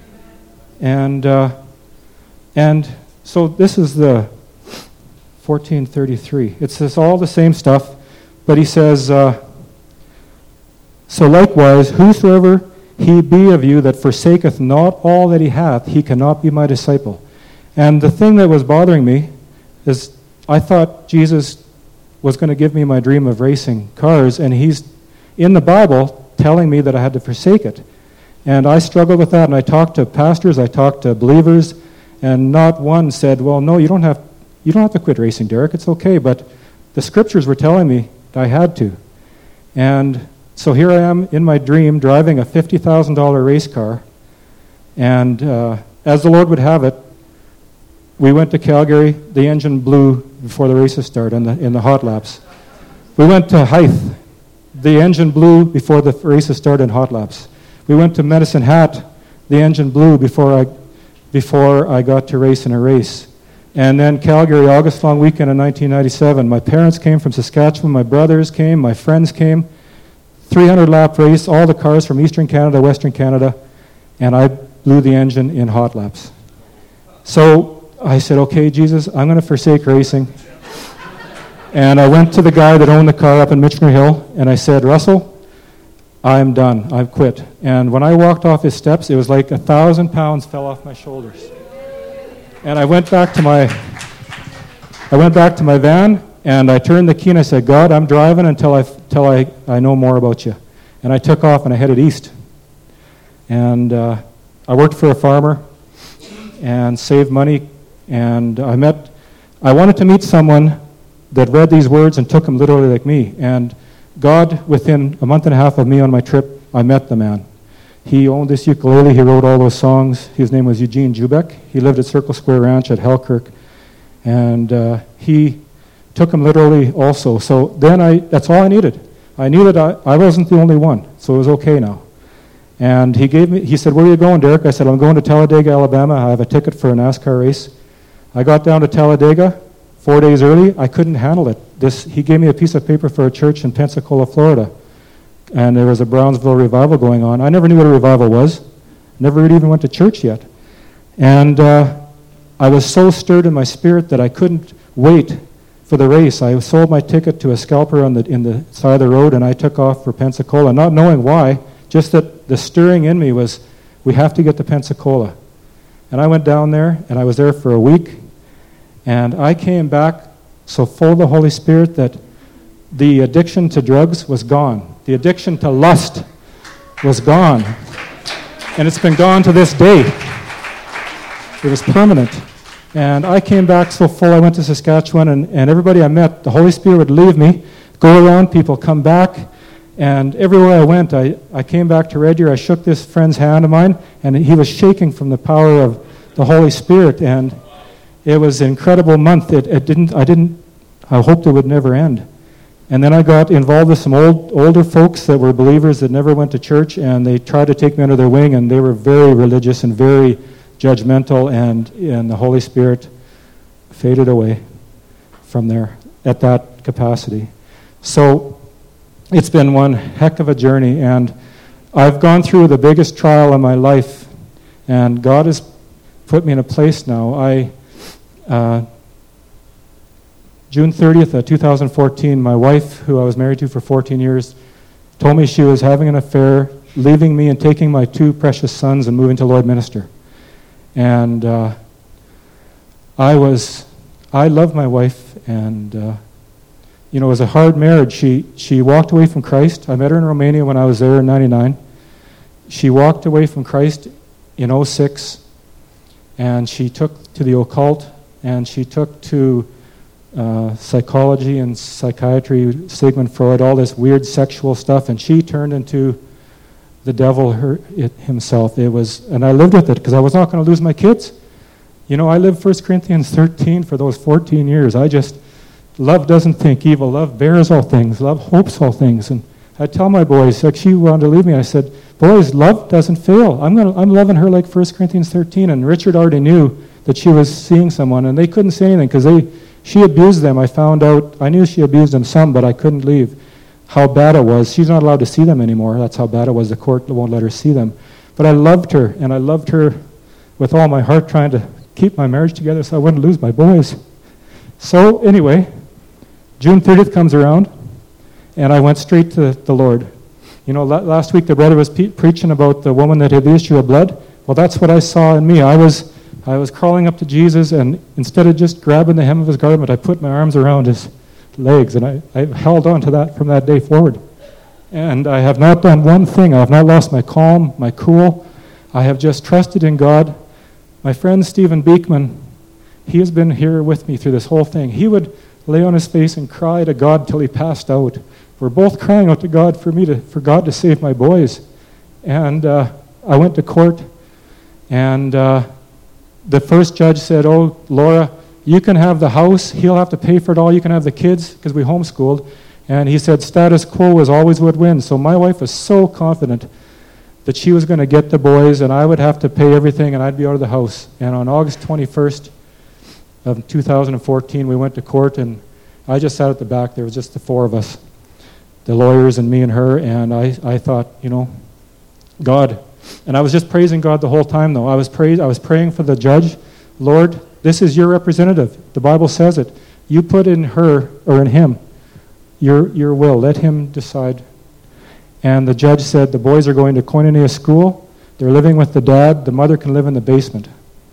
And, uh, and so this is the fourteen thirty-three. It's this, all the same stuff, but he says, uh, "So likewise, whosoever he be of you that forsaketh not all that he hath, he cannot be my disciple." And the thing that was bothering me is I thought Jesus was going to give me my dream of racing cars, and he's in the Bible telling me that I had to forsake it. And I struggled with that, and I talked to pastors, I talked to believers, and not one said, "Well, no, you don't have you don't have to quit racing, Derek, it's okay." But the scriptures were telling me that I had to. And so here I am in my dream driving a fifty thousand dollars race car, and uh, as the Lord would have it, we went to Calgary. The engine blew before the races started in the, in the hot laps. We went to Hythe. The engine blew before the races started in hot laps. We went to Medicine Hat. The engine blew before I, before I got to race in a race. And then Calgary, August long weekend in nineteen ninety-seven. My parents came from Saskatchewan. My brothers came. My friends came. three hundred lap race, all the cars from Eastern Canada, Western Canada, and I blew the engine in hot laps. So I said, "Okay, Jesus, I'm going to forsake racing." And I went to the guy that owned the car up in Michener Hill, and I said, "Russell, I'm done. I've quit." And when I walked off his steps, it was like a thousand pounds fell off my shoulders. And I went back to my, I went back to my van, and I turned the key and I said, "God, I'm driving until I, until I, I know more about you." And I took off and I headed east. And uh, I worked for a farmer and saved money. And I met, I wanted to meet someone that read these words and took them literally like me. And God, within a month and a half of me on my trip, I met the man. He owned this ukulele. He wrote all those songs. His name was Eugene Jubek. He lived at Circle Square Ranch at Halkirk. And uh, he took him literally also. So then I, that's all I needed. I knew that I, I wasn't the only one, so it was okay now. And he gave me, he said, "Where are you going, Derek?" I said, "I'm going to Talladega, Alabama. I have a ticket for a NASCAR race." I got down to Talladega, four days early, I couldn't handle it. This, he gave me a piece of paper for a church in Pensacola, Florida, and there was a Brownsville revival going on. I never knew what a revival was. Never even went to church yet. And uh, I was so stirred in my spirit that I couldn't wait for the race. I sold my ticket to a scalper on the in the side of the road, and I took off for Pensacola, not knowing why, just that the stirring in me was, we have to get to Pensacola. And I went down there, and I was there for a week, and I came back so full of the Holy Spirit that the addiction to drugs was gone. The addiction to lust was gone. And it's been gone to this day. It was permanent. And I came back so full, I went to Saskatchewan, and, and everybody I met, the Holy Spirit would leave me, go around, people come back, and everywhere I went, I, I came back to Red Deer, I shook this friend's hand of mine, and he was shaking from the power of the Holy Spirit, and it was an incredible month. It, it didn't, I didn't, I hoped it would never end. And then I got involved with some old, older folks that were believers that never went to church, and they tried to take me under their wing, and they were very religious and very judgmental, and, and the Holy Spirit faded away from there at that capacity. So it's been one heck of a journey, and I've gone through the biggest trial of my life, and God has put me in a place now. I... Uh, June thirtieth, of two thousand fourteen, my wife, who I was married to for fourteen years, told me she was having an affair, leaving me and taking my two precious sons and moving to Lloydminster. And uh, I was, I loved my wife, and uh, you know, it was a hard marriage. She she walked away from Christ. I met her in Romania when I was there in ninety-nine. She walked away from Christ in oh six, and she took to the occult, and she took to Uh, psychology and psychiatry, Sigmund Freud, all this weird sexual stuff, and she turned into the devil her, it, himself. It was, and I lived with it because I was not going to lose my kids. You know, I lived First Corinthians thirteen for those fourteen years. I just, love doesn't think evil, love bears all things, love hopes all things. And I tell my boys, like she wanted to leave me, I said, boys, love doesn't fail. I'm gonna, I'm loving her like First Corinthians thirteen. And Richard already knew that she was seeing someone, and they couldn't say anything because they. She abused them. I found out, I knew she abused them some, but I couldn't leave. How bad it was. She's not allowed to see them anymore. That's how bad it was. The court won't let her see them. But I loved her, and I loved her with all my heart, trying to keep my marriage together so I wouldn't lose my boys. So anyway, June thirtieth comes around, and I went straight to the Lord. You know, last week the brother was pe- preaching about the woman that had the issue of blood. Well, that's what I saw in me. I was... I was crawling up to Jesus, and instead of just grabbing the hem of his garment, I put my arms around his legs, and I, I held on to that from that day forward. And I have not done one thing. I have not lost my calm, my cool. I have just trusted in God. My friend Stephen Beekman, he has been here with me through this whole thing. He would lay on his face and cry to God till he passed out. We're both crying out to God for me to, for God to save my boys. And uh, I went to court, and uh, the first judge said, oh, Laura, you can have the house. He'll have to pay for it all. You can have the kids, because we homeschooled. And he said status quo is always what wins. So my wife was so confident that she was going to get the boys, and I would have to pay everything, and I'd be out of the house. And on August twenty-first of two thousand fourteen, we went to court, and I just sat at the back. There was just the four of us, the lawyers and me and her, and I, I thought, you know, God... And I was just praising God the whole time, though. I was praise, I was praying for the judge. Lord, this is your representative. The Bible says it. You put in her, or in him, your your will. Let him decide. And the judge said, the boys are going to Koinonia school. They're living with the dad. The mother can live in the basement.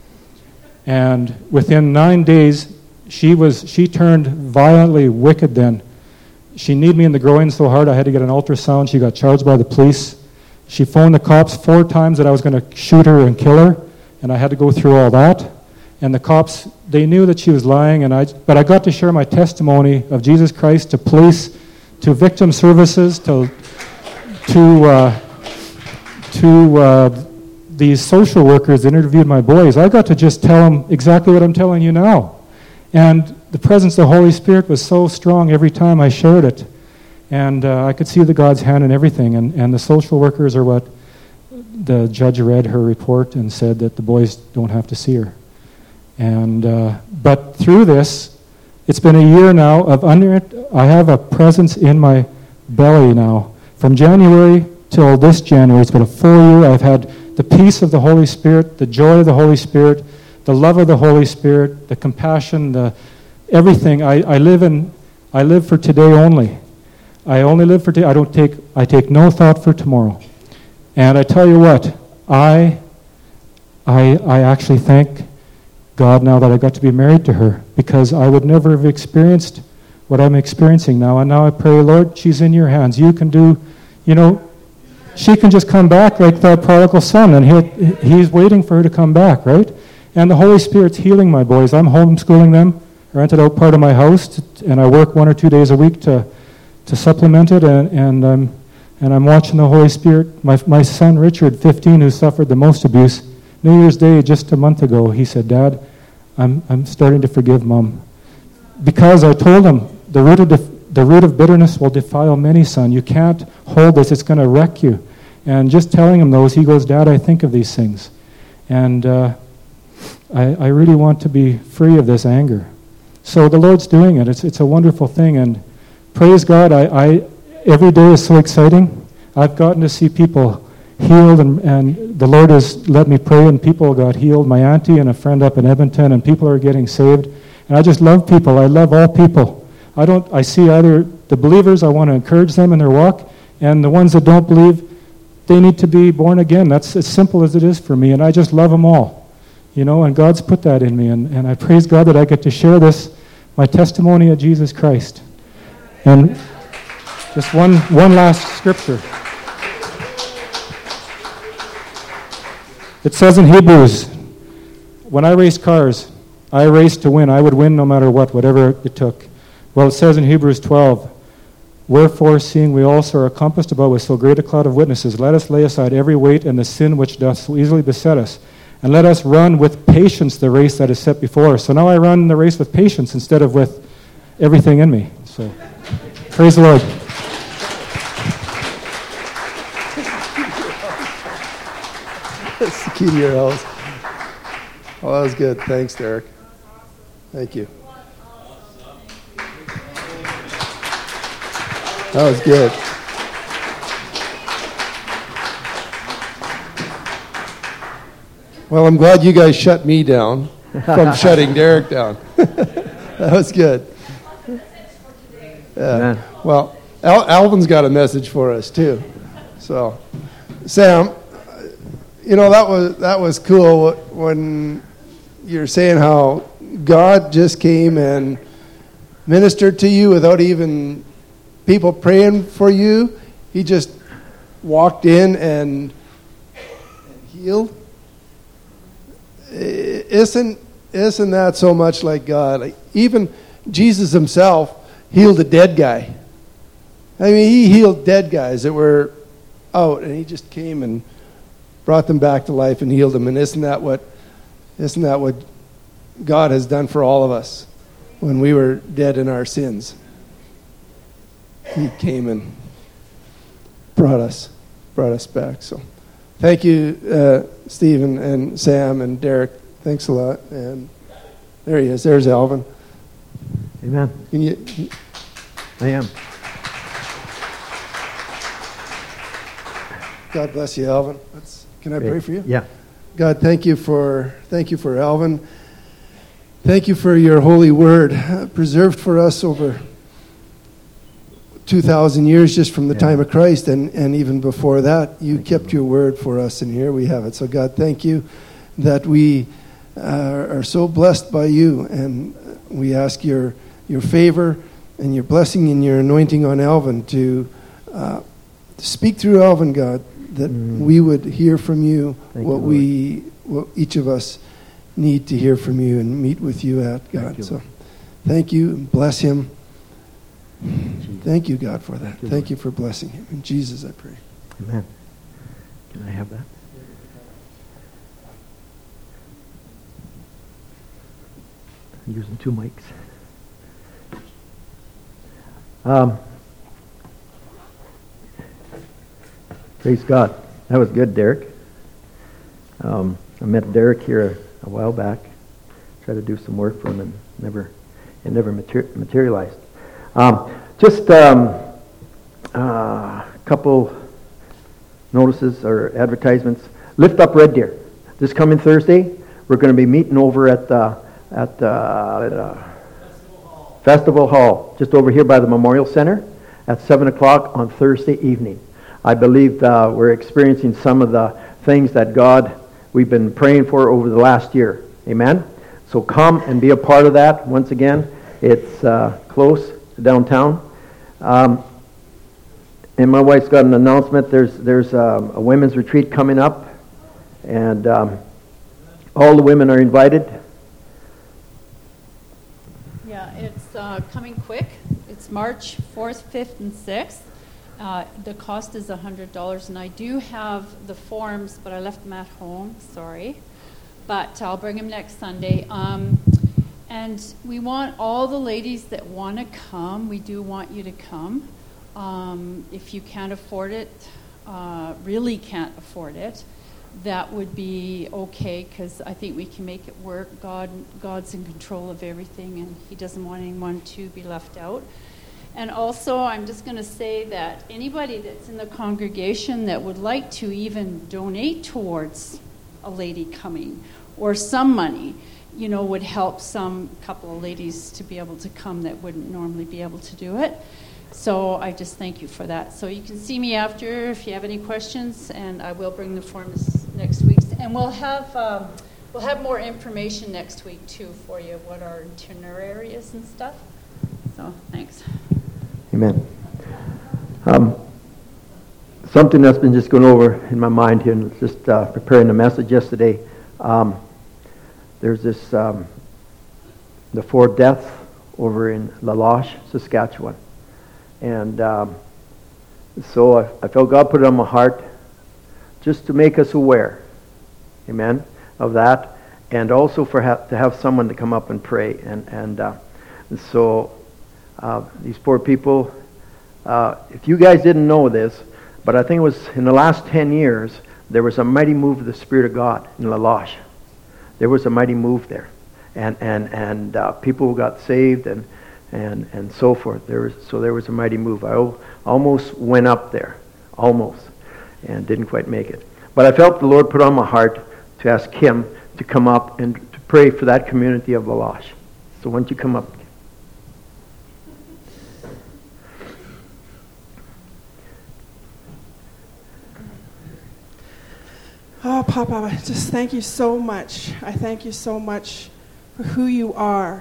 And within nine days, she was she turned violently wicked then. She kneed me in the groin so hard I had to get an ultrasound. She got charged by the police. She phoned the cops four times that I was going to shoot her and kill her, and I had to go through all that. And the cops, they knew that she was lying, and I, but I got to share my testimony of Jesus Christ to police, to victim services, to to uh, to uh, these social workers that interviewed my boys. I got to just tell them exactly what I'm telling you now. And the presence of the Holy Spirit was so strong every time I shared it. And uh, I could see the God's hand in everything. And, and the social workers are what the judge read her report and said that the boys don't have to see her. And uh, but through this, It's been a year now of under, I have a presence in my belly now. From January till this January, it's been a full year. I've had the peace of the Holy Spirit, the joy of the Holy Spirit, the love of the Holy Spirit, the compassion, the everything. I, I live in, I live for today only. I only live for today. I don't take, I take no thought for tomorrow. And I tell you what, I, I, I actually thank God now that I got to be married to her, because I would never have experienced what I'm experiencing now. And now I pray, Lord, she's in your hands. You can do, you know, she can just come back like that prodigal son, and he'll, he's waiting for her to come back, right? And the Holy Spirit's healing my boys. I'm homeschooling them. I rented out part of my house, and I work one or two days a week to to supplement it, and and um, and I'm watching the Holy Spirit. My my son Richard, fifteen, who suffered the most abuse, New Year's Day just a month ago, he said, "Dad, I'm I'm starting to forgive Mom, because I told him the root of def- the root of bitterness will defile many, son. You can't hold this; it's going to wreck you." And just telling him those, he goes, "Dad, I think of these things, and uh, I I really want to be free of this anger." So the Lord's doing it. It's it's a wonderful thing, and praise God. I, I every day is so exciting. I've gotten to see people healed, and, and the Lord has let me pray, and people got healed. My auntie and a friend up in Edmonton, and people are getting saved. And I just love people. I love all people. I don't. I see either the believers. I want to encourage them in their walk, and the ones that don't believe, they need to be born again. That's as simple as it is for me, and I just love them all. You know, and God's put that in me, and, and I praise God that I get to share this, my testimony of Jesus Christ. And just one one last scripture. It says in Hebrews, when I race cars, I race to win. I would win no matter what, whatever it took. Well, it says in Hebrews twelve, "Wherefore, seeing we also are compassed about with so great a cloud of witnesses, let us lay aside every weight and the sin which doth so easily beset us, and let us run with patience the race that is set before us." So now I run the race with patience instead of with everything in me. So, praise the Lord. That's the key to your house. Oh, that was good. Thanks, Derek. Thank you. That was good. Well, I'm glad you guys shut me down from shutting Derek down. That was good. Yeah. Well, Al- Alvin's got a message for us too. So, Sam, you know that was that was cool when you're saying how God just came and ministered to you without even people praying for you. He just walked in and, and healed. Isn't isn't that so much like God? Like even Jesus himself healed a dead guy. I mean, he healed dead guys that were out, and he just came and brought them back to life and healed them. And isn't that what isn't that what God has done for all of us when we were dead in our sins? He came and brought us brought us back. So thank you, uh, Stephen and Sam and Derek. Thanks a lot. And there he is. There's Alvin. Amen. Can you? I am. God bless you, Alvin. Let's, can I pray for you? Yeah. God, thank you for thank you for Alvin. Thank you for your holy word, uh, preserved for us over two thousand years, just from the Yeah. time of Christ, and, and even before that, you thank kept you, your word for us, and here we have it. So God, thank you that we uh, are so blessed by you, and we ask your your favor and your blessing and your anointing on Alvin to, uh, to speak through Alvin, God, that mm. we would hear from you thank what you, we, what each of us need to hear from you and meet with you at, God. Thank you, so thank you, and bless him. Jesus. Thank you, God, for that. Thank you, thank you for blessing him. In Jesus, I pray. Amen. Can I have that? I'm using two mics. Um, praise God. That was good, Derek. Um, I met Derek here a, a while back. Tried to do some work for him and never it never mater- materialized. Um, just um, a uh, couple notices or advertisements. Lift Up Red Deer. This coming Thursday, we're going to be meeting over at the at the uh, Festival Hall. Festival Hall, just over here by the Memorial Center, at seven o'clock on Thursday evening. I believe uh, we're experiencing some of the things that God we've been praying for over the last year. Amen. So come and be a part of that. Once again, it's uh, close to downtown. Um, and my wife's got an announcement. There's there's um, a women's retreat coming up, and um, all the women are invited. Yeah, it's uh, coming quick. It's March fourth, fifth, and sixth. Uh, the cost is one hundred dollars, and I do have the forms, but I left them at home. Sorry. But I'll bring them next Sunday. Um, and we want all the ladies that want to come. We do want you to come. Um, if you can't afford it, uh, really can't afford it, that would be okay, because I think we can make it work. God, God's in control of everything, and He doesn't want anyone to be left out. And also, I'm just going to say that anybody that's in the congregation that would like to even donate towards a lady coming, or some money, you know, would help some couple of ladies to be able to come that wouldn't normally be able to do it. So I just thank you for that. So you can see me after if you have any questions, and I will bring the forms next week. And we'll have um, we'll have more information next week too for you, what our itinerary is and stuff. So thanks. Amen. Um, something that's been just going over in my mind here, and just uh, preparing the message yesterday. Um, there's this um, the four deaths over in La Loche, Saskatchewan. And um, so I, I felt God put it on my heart just to make us aware, amen, of that, and also for ha- to have someone to come up and pray. And, and, uh, and so uh, these poor people, uh, if you guys didn't know this, but I think it was in the last ten years, there was a mighty move of the Spirit of God in La Loche. There was a mighty move there. And, and, and uh, people got saved, and and and so forth. There was so there was a mighty move. I o- almost went up there, almost, and didn't quite make it. But I felt the Lord put on my heart to ask Kim to come up and to pray for that community of La Loche. So why don't you come up? Oh, Papa, just thank you so much. I thank you so much for who you are.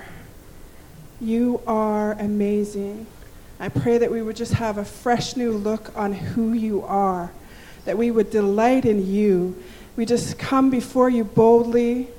You are amazing. I pray that we would just have a fresh new look on who you are, that we would delight in you. We just come before you boldly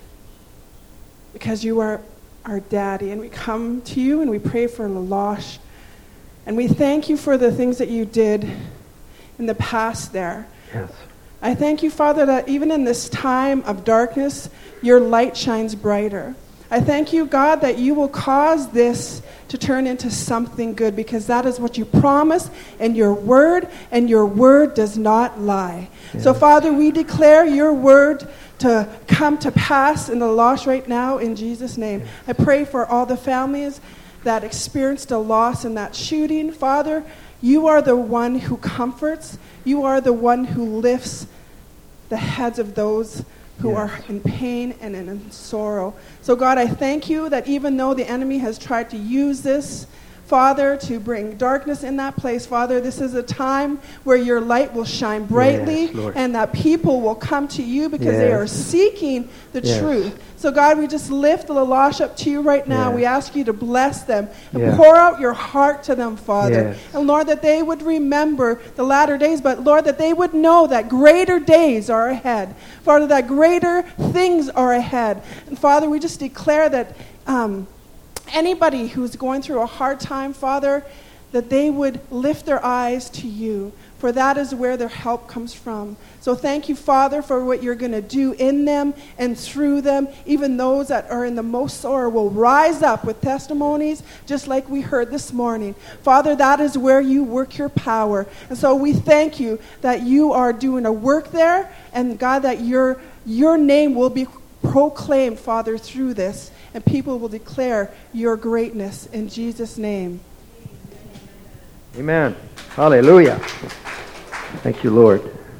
because you are our daddy, and we come to you and we pray for La Loche, and we thank you for the things that you did in the past there. Yes. I thank you, Father, that even in this time of darkness, your light shines brighter. I thank you, God, that you will cause this to turn into something good, because that is what you promise in your word, and your word does not lie. Yeah. So, Father, we declare your word to come to pass in the loss right now in Jesus' name. Yeah. I pray for all the families that experienced a loss in that shooting. Father, you are the one who comforts. You are the one who lifts the heads of those who yes. are in pain and in sorrow. So, God, I thank you that even though the enemy has tried to use this, Father, to bring darkness in that place, Father, this is a time where your light will shine brightly, yes, and that people will come to you because yes. they are seeking the yes. truth. So, God, we just lift the La Loche up to you right now. Yes. We ask you to bless them and yes. pour out your heart to them, Father. Yes. And, Lord, that they would remember the latter days, but, Lord, that they would know that greater days are ahead. Father, that greater things are ahead. And, Father, we just declare that um, anybody who's going through a hard time, Father, that they would lift their eyes to you, for that is where their help comes from. So thank you, Father, for what you're going to do in them and through them. Even those that are in the most sore will rise up with testimonies, just like we heard this morning. Father, that is where you work your power. And so we thank you that you are doing a work there, and God, that your your name will be proclaimed, Father, through this, and people will declare your greatness in Jesus' name. Amen. Hallelujah. Thank you, Lord.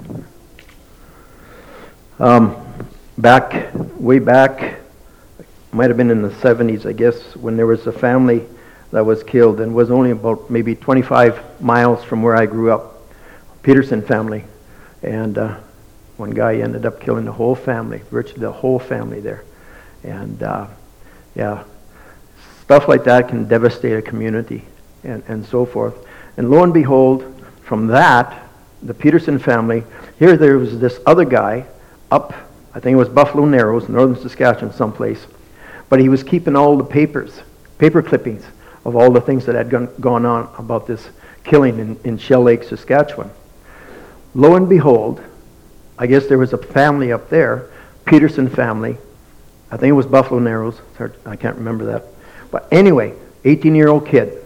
Um, back, way back, might have been in the seventies, I guess, when there was a family that was killed, and was only about maybe twenty-five miles from where I grew up, Peterson family. And uh, one guy ended up killing the whole family, virtually the whole family there. And uh, yeah, stuff like that can devastate a community and, and so forth. And lo and behold, from that, the Peterson family, here there was this other guy up, I think it was Buffalo Narrows, northern Saskatchewan someplace, but he was keeping all the papers, paper clippings of all the things that had gone, gone on about this killing in, in Shell Lake, Saskatchewan. Lo and behold, I guess there was a family up there, Peterson family, I think it was Buffalo Narrows, I can't remember that. But anyway, eighteen-year-old kid,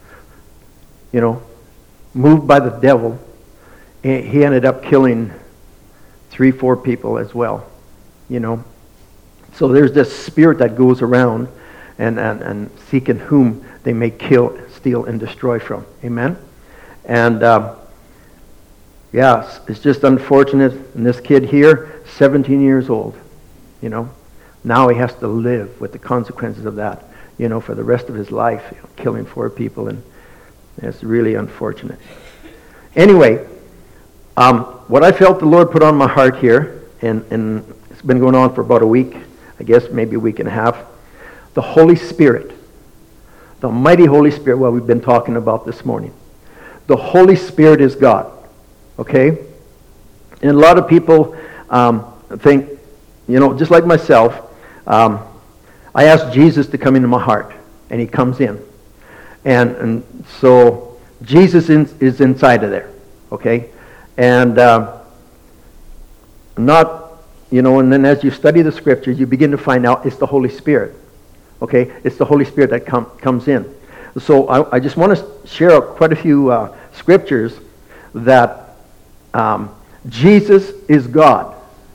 you know, moved by the devil, he ended up killing three, four people as well, you know. So there's this spirit that goes around and, and, and seeking whom they may kill, steal, and destroy from. Amen? And, um, yeah, it's just unfortunate. And this kid here, seventeen years old, you know, now he has to live with the consequences of that, you know, for the rest of his life, you know, killing four people, and it's really unfortunate. Anyway, um, what I felt the Lord put on my heart here, and, and it's been going on for about a week, I guess maybe a week and a half, the Holy Spirit, the mighty Holy Spirit, what we've been talking about this morning. The Holy Spirit is God, okay? And a lot of people um, think, you know, just like myself, um, I asked Jesus to come into my heart, and he comes in. And, and so Jesus in, is inside of there, okay? And uh, not, you know, and then as you study the scriptures, you begin to find out it's the Holy Spirit, okay? It's the Holy Spirit that com- comes in. So I, I just want to share quite a few uh, scriptures that um, Jesus is God.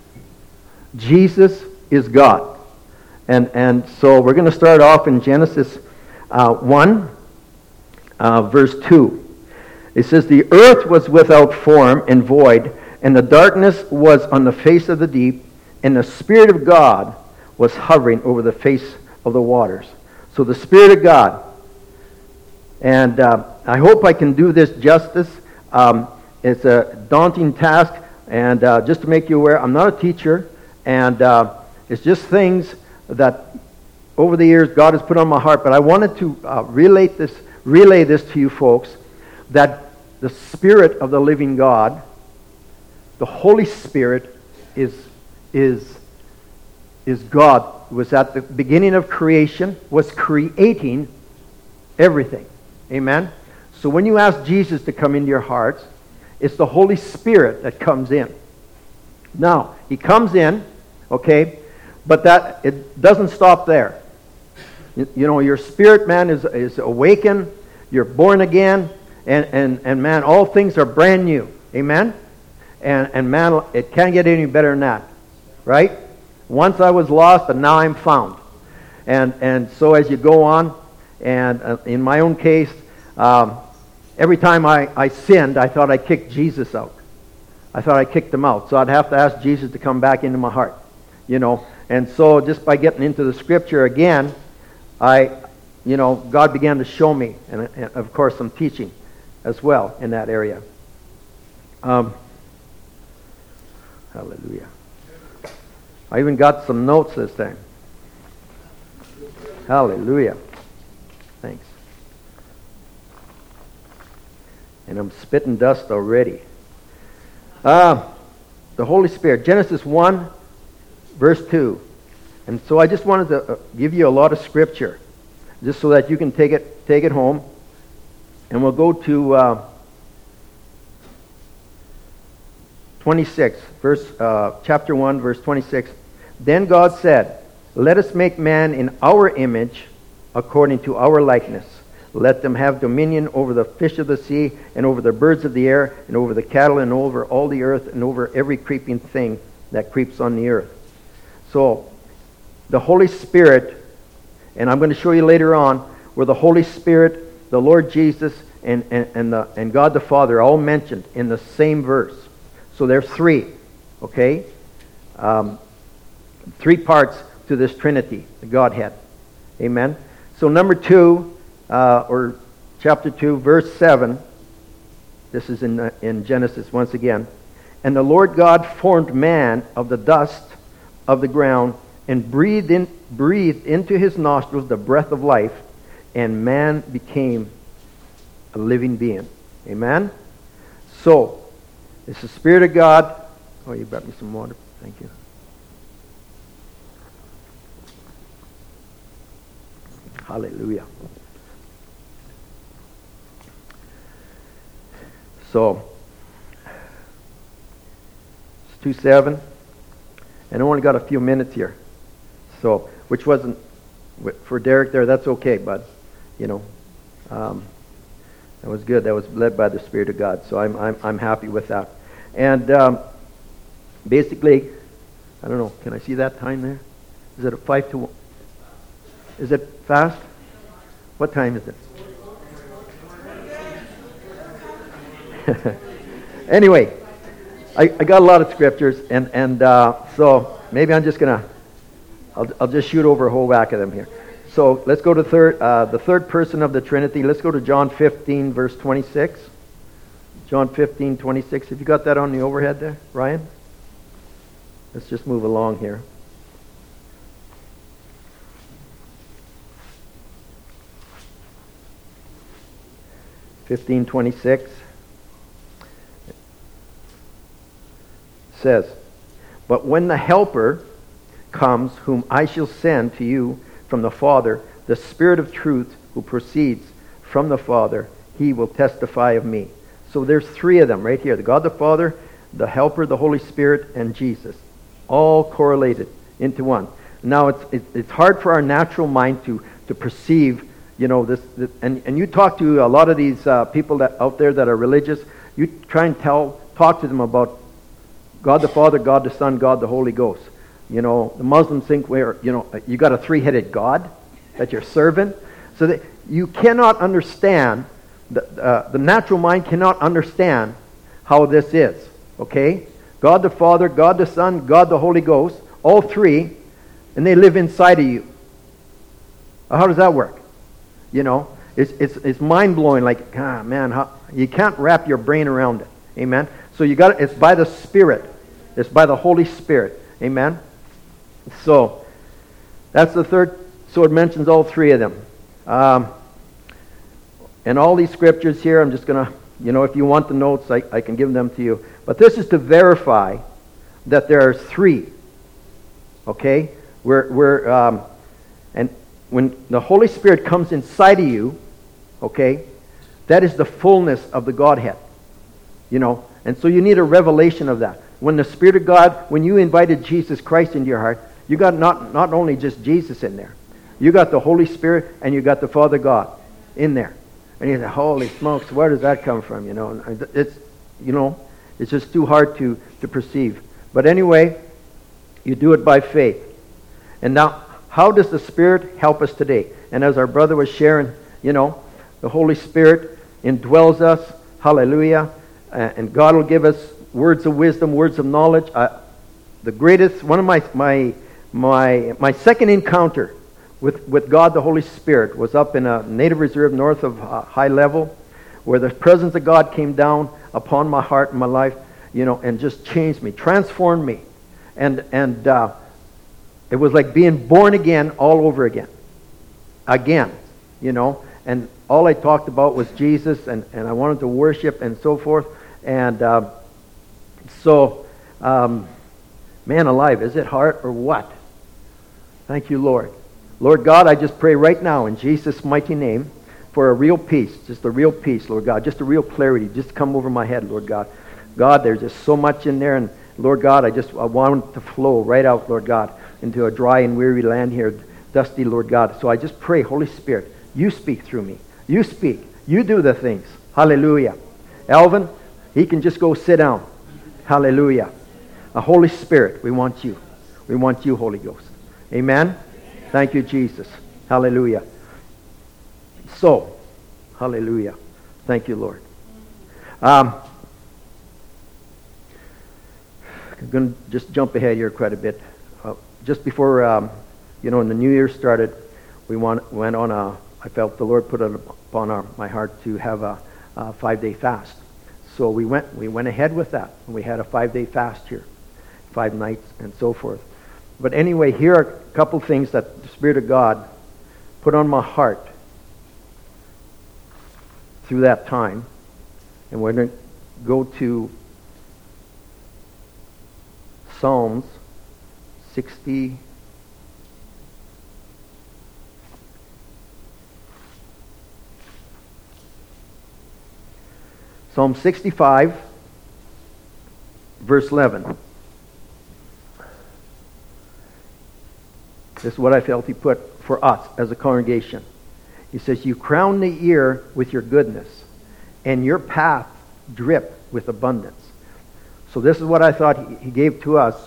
Jesus is God. And, and so we're going to start off in Genesis uh, one. Uh, verse two. It says, the earth was without form and void, and the darkness was on the face of the deep, and the Spirit of God was hovering over the face of the waters. So the Spirit of God. And uh, I hope I can do this justice. Um, it's a daunting task, and uh, just to make you aware, I'm not a teacher, and uh, it's just things that over the years God has put on my heart, but I wanted to uh, relate this relay this to you folks, that the Spirit of the living God, the Holy Spirit, is is is God. It was at the beginning of creation, was creating everything. Amen? So when you ask Jesus to come into your hearts, it's the Holy Spirit that comes in. Now, he comes in, okay, but that it doesn't stop there. You, you know, your spirit, man, is is awakened. You're born again, and, and, and man, all things are brand new. Amen? And, and man, it can't get any better than that. Right? Once I was lost, and now I'm found. And and so as you go on, and uh, in my own case, um, every time I, I sinned, I thought I kicked Jesus out. I thought I kicked him out. So I'd have to ask Jesus to come back into my heart. You know, and so just by getting into the scripture again, I, you know, God began to show me, and, and of course some teaching as well in that area. Um, hallelujah. I even got some notes this time. Hallelujah. Thanks. And I'm spitting dust already. Uh, the Holy Spirit. Genesis one, verse two. And so I just wanted to give you a lot of scripture, just so that you can take it take it home. And we'll go to uh, twenty-six, verse uh, chapter one, verse twenty-six. Then God said, "Let us make man in our image, according to our likeness. Let them have dominion over the fish of the sea, and over the birds of the air, and over the cattle, and over all the earth, and over every creeping thing that creeps on the earth." So the Holy Spirit, and I'm going to show you later on where the Holy Spirit, the Lord Jesus, and, and, and, the, and God the Father are all mentioned in the same verse. So there's three, okay? Um, three parts to this Trinity, the Godhead. Amen? So number two, uh, or chapter two, verse seven, this is in, uh, in Genesis once again. And the Lord God formed man of the dust of the ground and breathed, in, breathed into his nostrils the breath of life, and man became a living being. Amen? So, it's the Spirit of God. Oh, you brought me some water. Thank you. Hallelujah. So, it's two seven, and I only got a few minutes here. So, which wasn't, for Derek there, that's okay, but, you know, um, that was good. That was led by the Spirit of God. So I'm I'm I'm happy with that. And um, basically, I don't know. Can I see that time there? Is it a five to one? Is it fast? What time is it? Anyway, I, I got a lot of scriptures, and and uh, so maybe I'm just gonna I'll I'll just shoot over a whole whack of them here. So let's go to third, uh, the third person of the Trinity. Let's go to John fifteen, verse twenty-six. John fifteen, twenty-six. Have you got that on the overhead there, Ryan? Let's just move along here. fifteen, twenty-six says, "But when the Helper comes, whom I shall send to you from the Father, the Spirit of truth who proceeds from the Father, he will testify of me." So there's three of them right here. The God the Father, the Helper, the Holy Spirit, and Jesus. All correlated into one. Now it's it's, it's hard for our natural mind to, to perceive, you know, this, this and, and you talk to a lot of these uh, people that out there that are religious, you try and tell talk to them about God the Father, God the Son, God the Holy Ghost. You know, the Muslims think we're, you know, you got a three-headed God that you're serving. So that you cannot understand, the, uh, the natural mind cannot understand how this is. Okay? God the Father, God the Son, God the Holy Ghost, all three, and they live inside of you. How does that work? You know, it's it's, it's mind-blowing. Like, ah, man, how, you can't wrap your brain around it. Amen? So you got it's by the Spirit. It's by the Holy Spirit. Amen? So, that's the third. So it mentions all three of them. Um, and all these scriptures here, I'm just going to, you know, if you want the notes, I, I can give them to you. But this is to verify that there are three. Okay? We're, we're, um, and when the Holy Spirit comes inside of you, okay, that is the fullness of the Godhead. You know, and so you need a revelation of that. When the Spirit of God, when you invited Jesus Christ into your heart, you got not, not only just Jesus in there. You got the Holy Spirit and you got the Father God in there. And you say, holy smokes, where does that come from? You know, it's, you know, it's just too hard to, to perceive. But anyway, you do it by faith. And now, how does the Spirit help us today? And as our brother was sharing, you know, the Holy Spirit indwells us. Hallelujah. And God will give us words of wisdom, words of knowledge. Uh, the greatest, one of my my my my second encounter with with God, the Holy Spirit, was up in a native reserve north of uh, High Level, where the presence of God came down upon my heart and my life, you know, and just changed me, transformed me, and and uh, it was like being born again all over again, again, you know. And all I talked about was Jesus, and and I wanted to worship and so forth, and. Uh, So, um, man alive, is it hard or what? Thank you, Lord. Lord God, I just pray right now in Jesus' mighty name for a real peace, just a real peace, Lord God, just a real clarity, just come over my head, Lord God. God, there's just so much in there, and Lord God, I just I want it to flow right out, Lord God, into a dry and weary land here, dusty, Lord God. So I just pray, Holy Spirit, you speak through me. You speak. You do the things. Hallelujah. Alvin, he can just go sit down. Hallelujah. The Holy Spirit, we want you. We want you, Holy Ghost. Amen? Thank you, Jesus. Hallelujah. So, hallelujah. Thank you, Lord. Um, I'm going to just jump ahead here quite a bit. Uh, just before, um, you know, when the new year started, we want, went on a, I felt the Lord put it upon our, my heart to have a, a five-day fast. So we went, we went ahead with that. And we had a five-day fast here, five nights and so forth. But anyway, here are a couple things that the Spirit of God put on my heart through that time. And we're going to go to Psalms sixty. Psalm sixty-five, verse eleven. This is what I felt he put for us as a congregation. He says, you crown the year with your goodness, and your path drip with abundance. So this is what I thought he gave to us.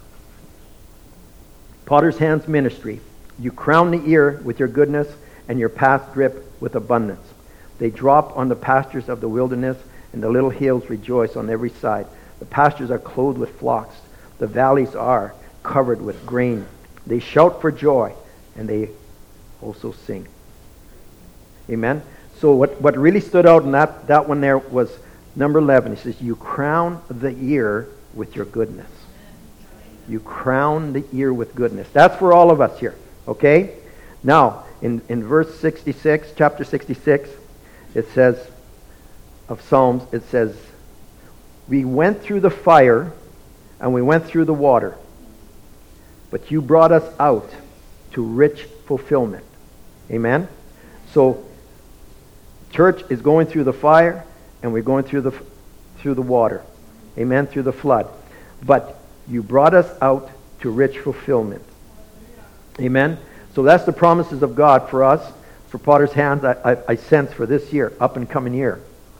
Potter's Hands Ministry. You crown the year with your goodness, and your path drip with abundance. They drop on the pastures of the wilderness, and the little hills rejoice on every side. The pastures are clothed with flocks. The valleys are covered with grain. They shout for joy, and they also sing. Amen? So what, what really stood out in that, that one there was number eleven. He says, you crown the year with your goodness. You crown the year with goodness. That's for all of us here. Okay? Now, in, in verse sixty-six, chapter sixty-six, it says, of Psalms, it says, we went through the fire and we went through the water, but you brought us out to rich fulfillment. Amen? So, church is going through the fire and we're going through the through the water. Amen? Through the flood. But you brought us out to rich fulfillment. Amen? So that's the promises of God for us, for Potter's Hands, I, I, I sense for this year, up and coming year.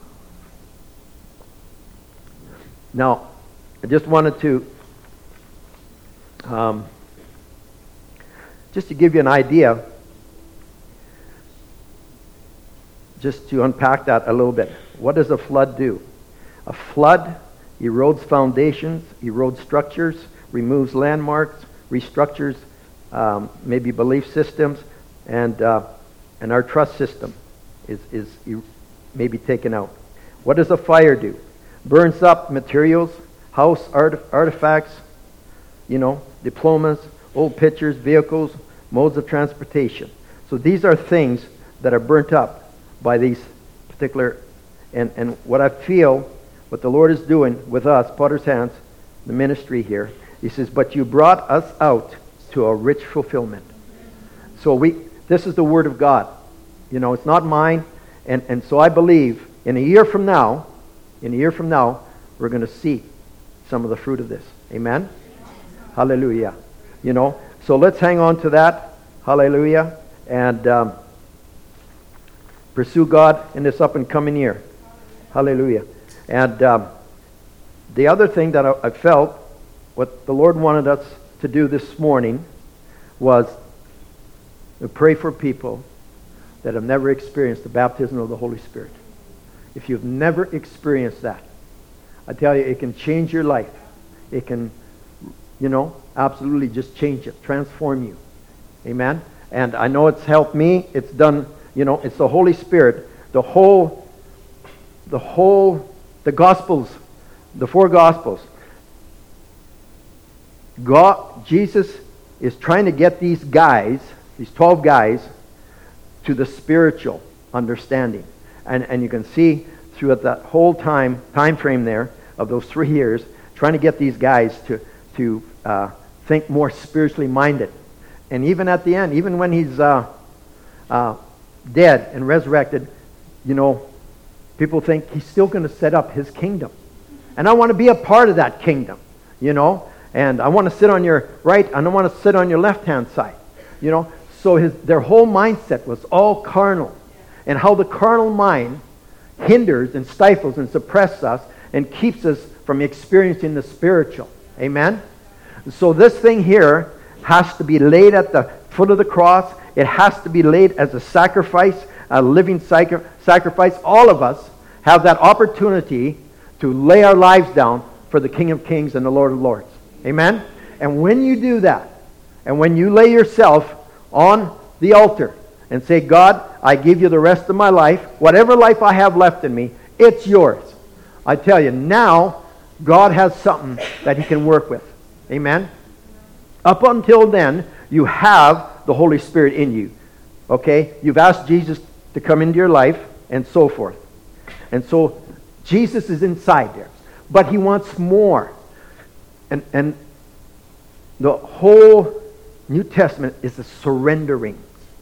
Now, I just wanted to, um, just to give you an idea, just to unpack that a little bit. What does a flood do? A flood erodes foundations, erodes structures, removes landmarks, restructures um, maybe belief systems, and uh, and our trust system is is maybe taken out. What does a fire do? Burns up materials, house art, artifacts, you know, diplomas, old pictures, vehicles, modes of transportation. So these are things that are burnt up by these particular, and, and what I feel, what the Lord is doing with us, Potter's Hands, the ministry here, he says, but you brought us out to a rich fulfillment. So we, this is the Word of God. You know, it's not mine, and, and so I believe in a year from now, in a year from now, we're going to see some of the fruit of this. Amen? Hallelujah. You know, so let's hang on to that. Hallelujah. And um, pursue God in this up and coming year. Hallelujah. And um, the other thing that I, I felt, what the Lord wanted us to do this morning was to pray for people that have never experienced the baptism of the Holy Spirit. If you've never experienced that, I tell you, it can change your life. It can, you know, absolutely just change it, transform you. Amen? And I know it's helped me. It's done, you know, it's the Holy Spirit. The whole, the whole, the Gospels, the four Gospels. God, Jesus is trying to get these guys, these twelve guys, to the spiritual understanding. And and you can see throughout that whole time time frame there of those three years, trying to get these guys to to uh, think more spiritually minded. And even at the end, even when he's uh, uh, dead and resurrected, you know, people think he's still going to set up his kingdom. And I want to be a part of that kingdom, you know. And I want to sit on your right, and I want to sit on your left-hand side, you know. So his their whole mindset was all carnal. And how the carnal mind hinders and stifles and suppresses us and keeps us from experiencing the spiritual. Amen? So this thing here, has to be laid at the foot of the cross. It has to be laid as a sacrifice, a living sacri- sacrifice. All of us have that opportunity to lay our lives down for the King of Kings and the Lord of Lords. Amen? And when you do that, and when you lay yourself on the altar and say, God, I give you the rest of my life, whatever life I have left in me, it's yours. I tell you, now God has something that He can work with. Amen? Up until then, you have the Holy Spirit in you. Okay? You've asked Jesus to come into your life, and so forth. And so, Jesus is inside there. But He wants more. And, and the whole New Testament is a surrendering.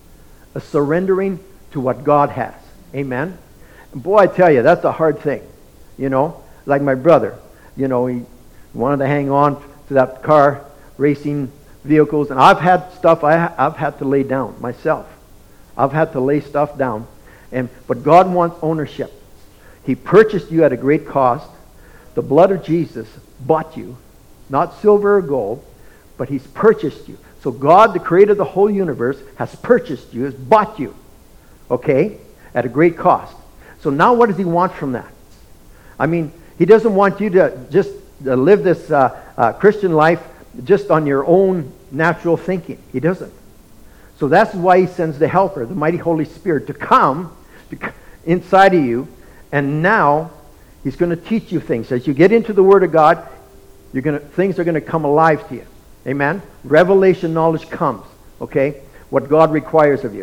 A surrendering to what God has. Amen? And boy, I tell you, that's a hard thing. You know? Like my brother. You know, he wanted to hang on to that car, racing vehicles. And I've had stuff I, I've had to lay down myself. I've had to lay stuff down. And But God wants ownership. He purchased you at a great cost. The blood of Jesus bought you. Not silver or gold, but He's purchased you. So God, the creator of the whole universe, has purchased you, has bought you. Okay? At a great cost. So now what does He want from that? I mean, He doesn't want you to just uh, live this uh, uh, Christian life just on your own natural thinking. He doesn't. So that's why He sends the Helper, the mighty Holy Spirit, to come to c- inside of you. And now He's going to teach you things. As you get into the Word of God, you're going to, things are going to come alive to you. Amen? Revelation knowledge comes. Okay? What God requires of you.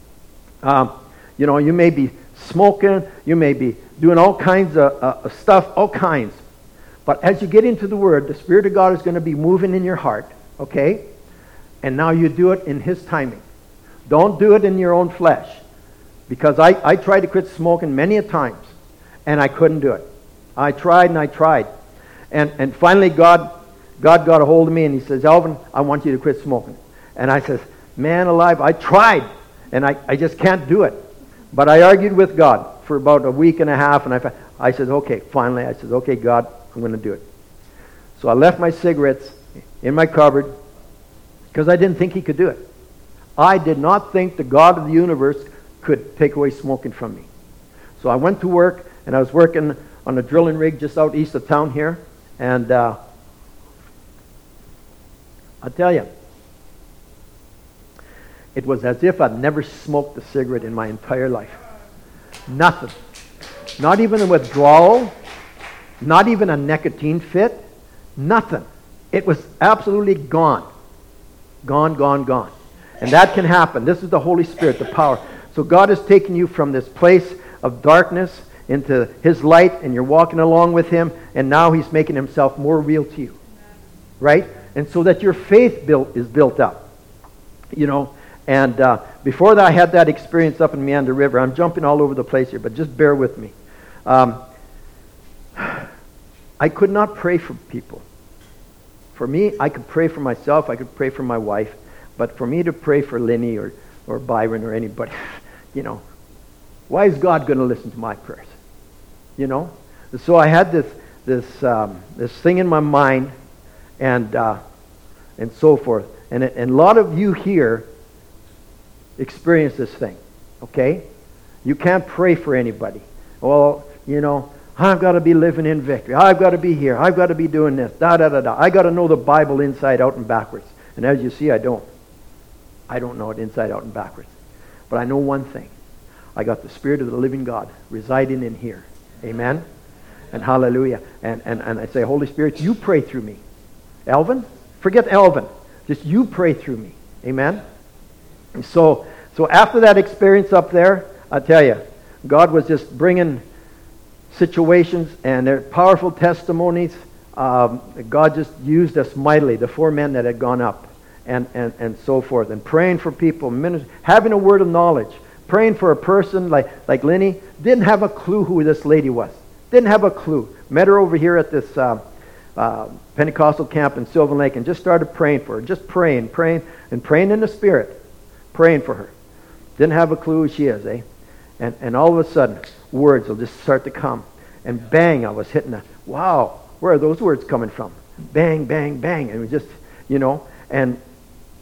Um, you know, you may be smoking. You may be doing all kinds of uh, stuff. All kinds. But as you get into the Word, the Spirit of God is going to be moving in your heart. Okay? And now you do it in His timing. Don't do it in your own flesh. Because I, I tried to quit smoking many a times. And I couldn't do it. I tried and I tried. And and finally God God got a hold of me and He says, Alvin, I want you to quit smoking. And I says, man alive, I tried. And I, I just can't do it. But I argued with God for about a week and a half. And I, I said, okay, finally, I said, okay, God, I'm going to do it. So I left my cigarettes in my cupboard because I didn't think He could do it. I did not think the God of the universe could take away smoking from me. So I went to work. And I was working on a drilling rig just out east of town here. And uh, I'll tell you, it was as if I'd never smoked a cigarette in my entire life. Nothing. Not even a withdrawal. Not even a nicotine fit. Nothing. It was absolutely gone. Gone, gone, gone. And that can happen. This is the Holy Spirit, the power. So God has taken you from this place of darkness into His light, and you're walking along with Him, and now He's making Himself more real to you. Right? And so that your faith built is built up. You know, and uh, before that I had that experience up in Meander River. I'm jumping all over the place here, but just bear with me. Um, I could not pray for people. For me, I could pray for myself, I could pray for my wife, but for me to pray for Lenny or, or Byron or anybody, you know, why is God going to listen to my prayers? You know? So I had this this um, this thing in my mind, and uh, and so forth. And, and a lot of you here experience this thing. Okay? You can't pray for anybody. Well, you know, I've got to be living in victory. I've got to be here. I've got to be doing this. Da da da da. I got to know the Bible inside out and backwards. And as you see, I don't. I don't know it inside out and backwards. But I know one thing. I got the Spirit of the living God residing in here. Amen? And hallelujah. And, and, and I say, Holy Spirit, you pray through me. Elvin? Forget Elvin. Just you pray through me. Amen? And so, so after that experience up there, I tell you, God was just bringing situations and they're powerful testimonies. Um, God just used us mightily, the four men that had gone up and, and, and so forth. And praying for people, minister, having a word of knowledge. Praying for a person like, like Lenny, didn't have a clue who this lady was. Didn't have a clue. Met her over here at this uh, uh, Pentecostal camp in Sylvan Lake and just started praying for her. Just praying, praying, and praying in the Spirit. Praying for her. Didn't have a clue who she is, eh? And, and all of a sudden, words will just start to come. And bang, I was hitting that. Wow, where are those words coming from? Bang, bang, bang. And we just, you know, and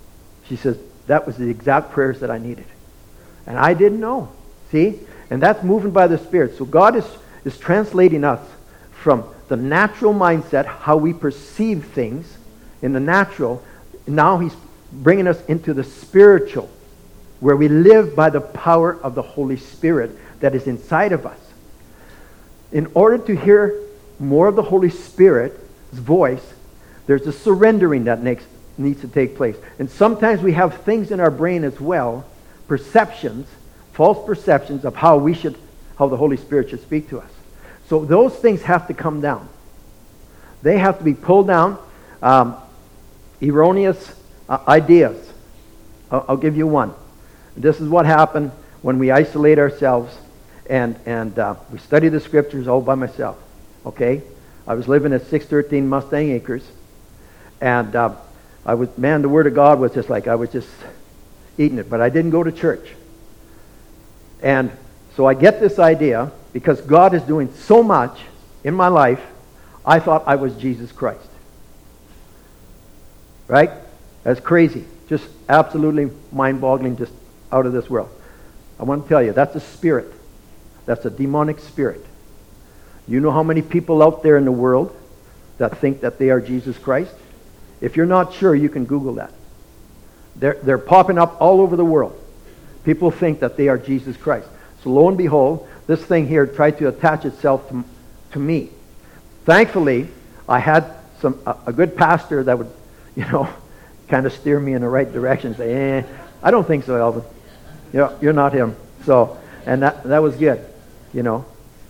She says, that was the exact prayers that I needed. And I didn't know. See? And that's moving by the Spirit. So God is, is translating us from the natural mindset, how we perceive things in the natural. Now He's bringing us into the spiritual, where we live by the power of the Holy Spirit that is inside of us. In order to hear more of the Holy Spirit's voice, there's a surrendering that needs, needs to take place. And sometimes we have things in our brain as well, perceptions, false perceptions of how we should, how the Holy Spirit should speak to us. So those things have to come down. They have to be pulled down. Um, erroneous uh, ideas. I'll, I'll give you one. This is what happened when we isolate ourselves and and uh, we study the Scriptures all by myself. Okay, I was living at six thirteen Mustang Acres, and uh, I was man. The Word of God was just like I was just eating it, but I didn't go to church. And so I get this idea because God is doing so much in my life. I thought I was Jesus Christ. Right? That's crazy. Just absolutely mind-boggling, just out of this world. I want to tell you, that's a spirit. That's a demonic spirit. You know how many people out there in the world that think that they are Jesus Christ? If you're not sure, you can Google that. They're, they're popping up all over the world. People think that they are Jesus Christ. So lo and behold, this thing here tried to attach itself to, to me. Thankfully, I had some a, a good pastor that would, you know, kind of steer me in the right direction. Say, eh, I don't think so, Alvin. Yeah, you're not him. So, and that that was good, you know.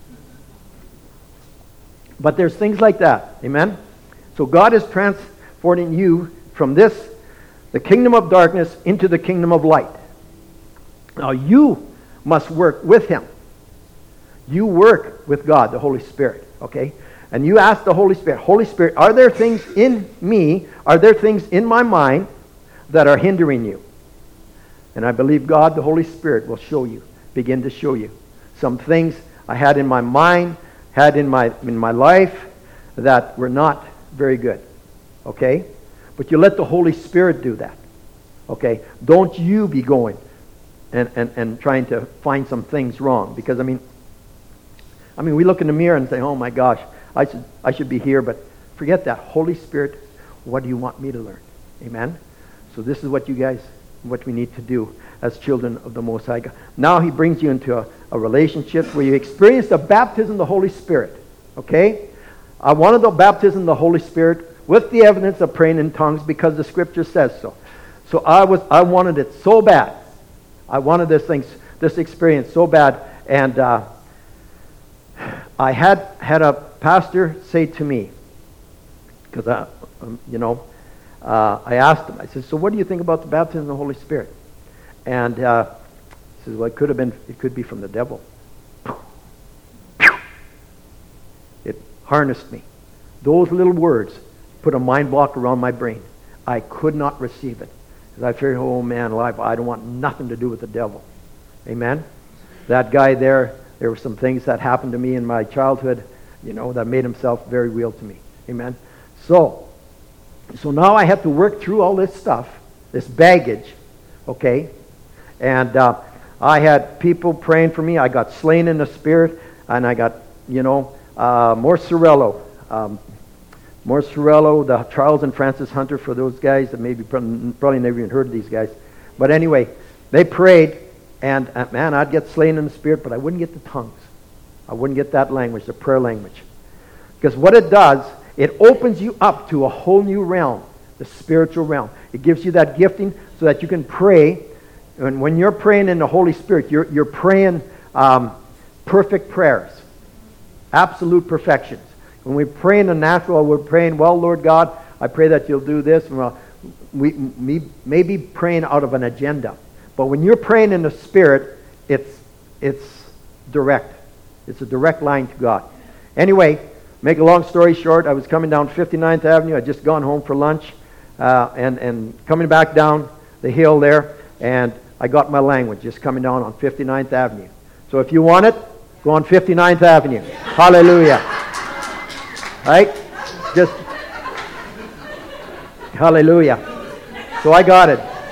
But there's things like that, amen. So God is transporting you from this, the kingdom of darkness, into the kingdom of light. Now you must work with Him. You work with God, the Holy Spirit, okay? And you ask the Holy Spirit, Holy Spirit, are there things in me, are there things in my mind that are hindering you? And I believe God, the Holy Spirit, will show you, begin to show you some things I had in my mind, had in my in my life that were not very good, okay? But you let the Holy Spirit do that, okay? Don't you be going and, and, and trying to find some things wrong. Because, I mean, I mean, we look in the mirror and say, oh my gosh, I should I should be here, but forget that. Holy Spirit, what do you want me to learn? Amen? So this is what you guys, what we need to do as children of the Most High God. Now He brings you into a, a relationship where you experience the baptism of the Holy Spirit. Okay? I wanted the baptism of the Holy Spirit with the evidence of praying in tongues because the Scripture says so. So I was I wanted it so bad. I wanted this thing, this experience so bad, and uh, I had had a pastor say to me, because I, um, you know, uh, I asked him. I said, "So, what do you think about the baptism of the Holy Spirit?" And uh, he says, "Well, it could have been. It could be from the devil." It harnessed me. Those little words put a mind block around my brain. I could not receive it. Because I figured, oh man, life, I don't want nothing to do with the devil. Amen? That guy there, there were some things that happened to me in my childhood, you know, that made himself very real to me. Amen? So, so now I have to work through all this stuff, this baggage, okay? And uh, I had people praying for me. I got slain in the Spirit, and I got, you know, uh, more Sorello. Um, Morris Sorello, the Charles and Francis Hunter, for those guys that maybe probably never even heard of these guys. But anyway, they prayed, and uh, man, I'd get slain in the Spirit, but I wouldn't get the tongues. I wouldn't get that language, the prayer language. Because what it does, it opens you up to a whole new realm, the spiritual realm. It gives you that gifting so that you can pray. And when you're praying in the Holy Spirit, you're, you're praying um, perfect prayers, absolute perfections. When we pray in the natural, we're praying, well, Lord God, I pray that you'll do this. Well, we, we may be praying out of an agenda. But when you're praying in the Spirit, it's it's direct. It's a direct line to God. Anyway, make a long story short, I was coming down fifty-ninth Avenue. I'd just gone home for lunch uh, and, and coming back down the hill there, and I got my language just coming down on fifty-ninth Avenue. So if you want it, go on fifty-ninth Avenue. Hallelujah. Right? Just, hallelujah. So I got it.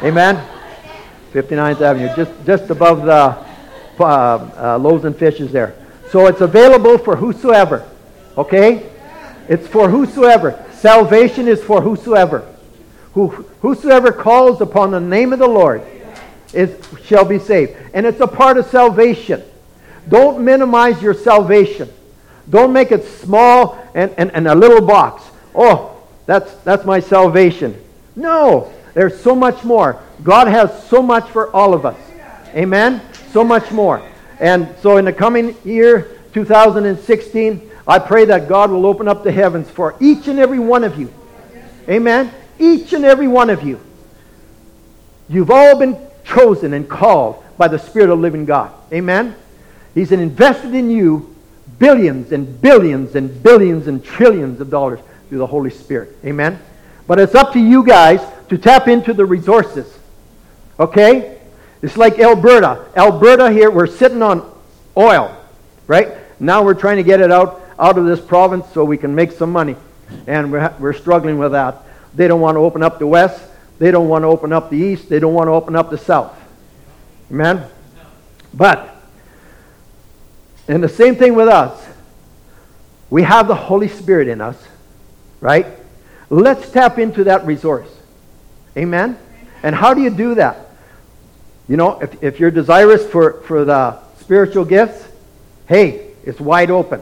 Amen? fifty-ninth Avenue, just, just above the uh, uh, Loaves and Fishes there. So it's available for whosoever. Okay? It's for whosoever. Salvation is for whosoever. Who, whosoever calls upon the name of the Lord is shall be saved. And it's a part of salvation. Don't minimize your salvation. Don't make it small and, and, and a little box. Oh, that's that's my salvation. No, there's so much more. God has so much for all of us. Amen? So much more. And so in the coming year, two thousand sixteen, I pray that God will open up the heavens for each and every one of you. Amen? Each and every one of you. You've all been chosen and called by the Spirit of the living God. Amen? He's invested in you billions and billions and billions and trillions of dollars through the Holy Spirit. Amen? But it's up to you guys to tap into the resources. Okay? It's like Alberta. Alberta here, we're sitting on oil. Right? Now we're trying to get it out, out of this province so we can make some money. And we're, we're struggling with that. They don't want to open up the west. They don't want to open up the east. They don't want to open up the south. Amen? But, and the same thing with us. We have the Holy Spirit in us. Right? Let's tap into that resource. Amen? And how do you do that? You know, if, if you're desirous for, for the spiritual gifts, hey, it's wide open.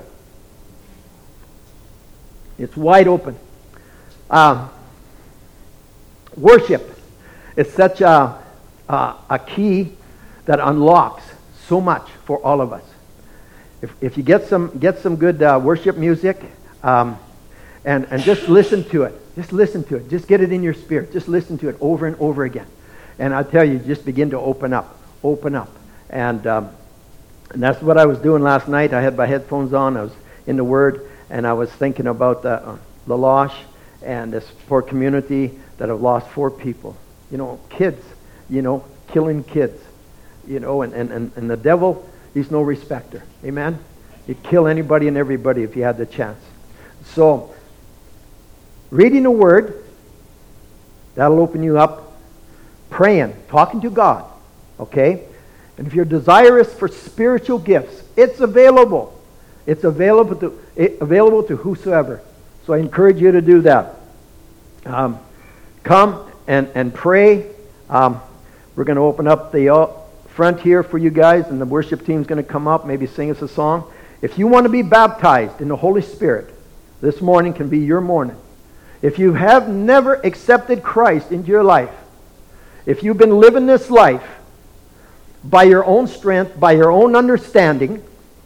It's wide open. Um, worship is such a, a, a key that unlocks so much for all of us. If, if you get some get some good uh, worship music, um, and, and just listen to it. Just listen to it. Just get it in your spirit. Just listen to it over and over again. And I tell you, just begin to open up. Open up. And, um, and that's what I was doing last night. I had my headphones on. I was in the Word. And I was thinking about the, uh, the loss and this poor community that have lost four people. You know, kids. You know, killing kids. You know, and, and, and, and the devil, he's no respecter. Amen? He'd kill anybody and everybody if he had the chance. So, reading the Word, that'll open you up. Praying, talking to God, okay? And if you're desirous for spiritual gifts, it's available. It's available to it, available to whosoever. So I encourage you to do that. Um, come and, and pray. Um, we're going to open up the uh, front here for you guys, and the worship team's going to come up, maybe sing us a song. If you want to be baptized in the Holy Spirit, this morning can be your morning. If you have never accepted Christ into your life, if you've been living this life by your own strength, by your own understanding,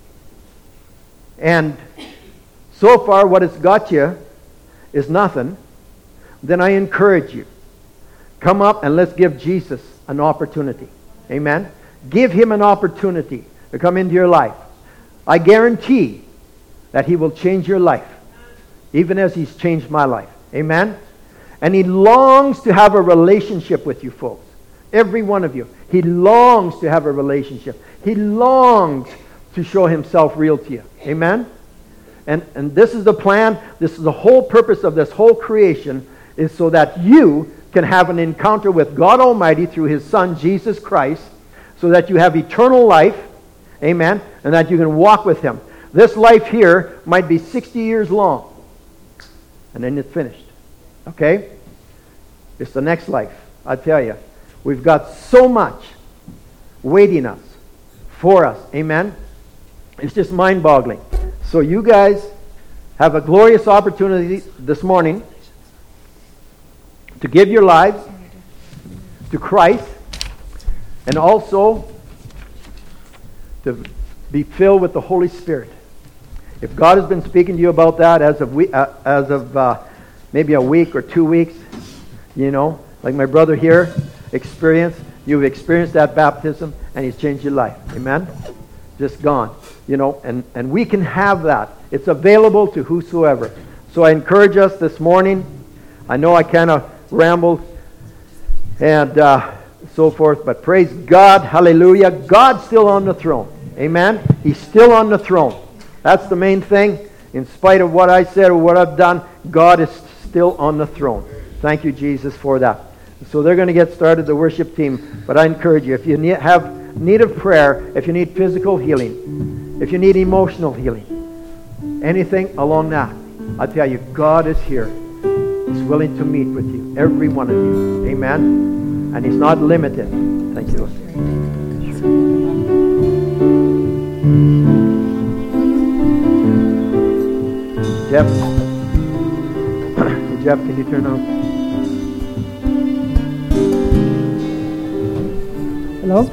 and so far what it's got you is nothing, then I encourage you. Come up and let's give Jesus an opportunity. Amen? Give Him an opportunity to come into your life. I guarantee that He will change your life, even as He's changed my life. Amen? And He longs to have a relationship with you folks. Every one of you. He longs to have a relationship. He longs to show Himself real to you. Amen? And, and this is the plan. This is the whole purpose of this whole creation, is so that you can have an encounter with God Almighty through His Son, Jesus Christ, so that you have eternal life. Amen? And that you can walk with Him. This life here might be sixty years long. And then it's finished. Okay? It's the next life. I tell you, we've got so much waiting us, for us. Amen? It's just mind-boggling. So you guys have a glorious opportunity this morning to give your lives to Christ, and also to be filled with the Holy Spirit. If God has been speaking to you about that as of we, uh, as of uh, maybe a week or two weeks, you know, like my brother here experienced, you've experienced that baptism and He's changed your life. Amen? Just gone. You know, and, and we can have that. It's available to whosoever. So I encourage us this morning. I know I kind of rambled and uh, so forth, but praise God. Hallelujah. God's still on the throne. Amen? He's still on the throne. That's the main thing. In spite of what I said or what I've done, God is still on the throne. Thank you, Jesus, for that. So they're going to get started, the worship team. But I encourage you, if you need, have need of prayer, if you need physical healing, if you need emotional healing, anything along that, I tell you, God is here. He's willing to meet with you, every one of you. Amen? And He's not limited. Thank you, Lord. Jeff? Hey, Jeff, can you turn on? Hello?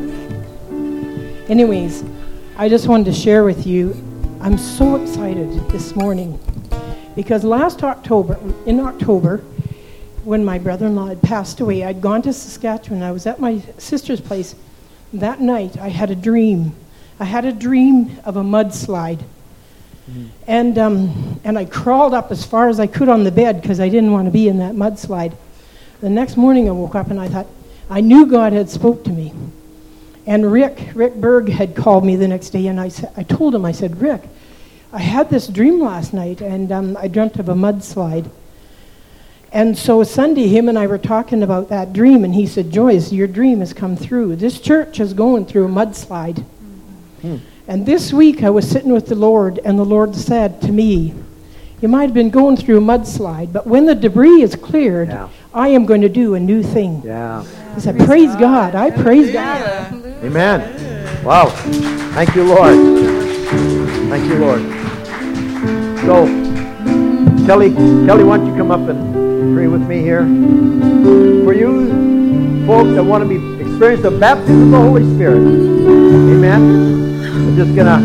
Anyways, I just wanted to share with you, I'm so excited this morning because last October, in October, when my brother-in-law had passed away, I'd gone to Saskatchewan. I was at my sister's place. That night, I had a dream. I had a dream of a mudslide. Mm-hmm. And um, and I crawled up as far as I could on the bed because I didn't want to be in that mudslide. The next morning, I woke up and I thought, I knew God had spoke to me. And Rick, Rick Berg had called me the next day, and I, sa- I told him, I said, Rick, I had this dream last night, and um, I dreamt of a mudslide. And so Sunday, him and I were talking about that dream, and he said, Joyce, your dream has come through. This church is going through a mudslide. Mm-hmm. And this week, I was sitting with the Lord, and the Lord said to me, you might have been going through a mudslide, but when the debris is cleared, yeah. I am going to do a new thing. Yeah. He said, praise God. God. I praise God. Amen. Wow. Thank you, Lord. Thank you, Lord. So, Kelly, Kelly, why don't you come up and pray with me here? For you folks that want to be experience the baptism of the Holy Spirit. Amen. We're just gonna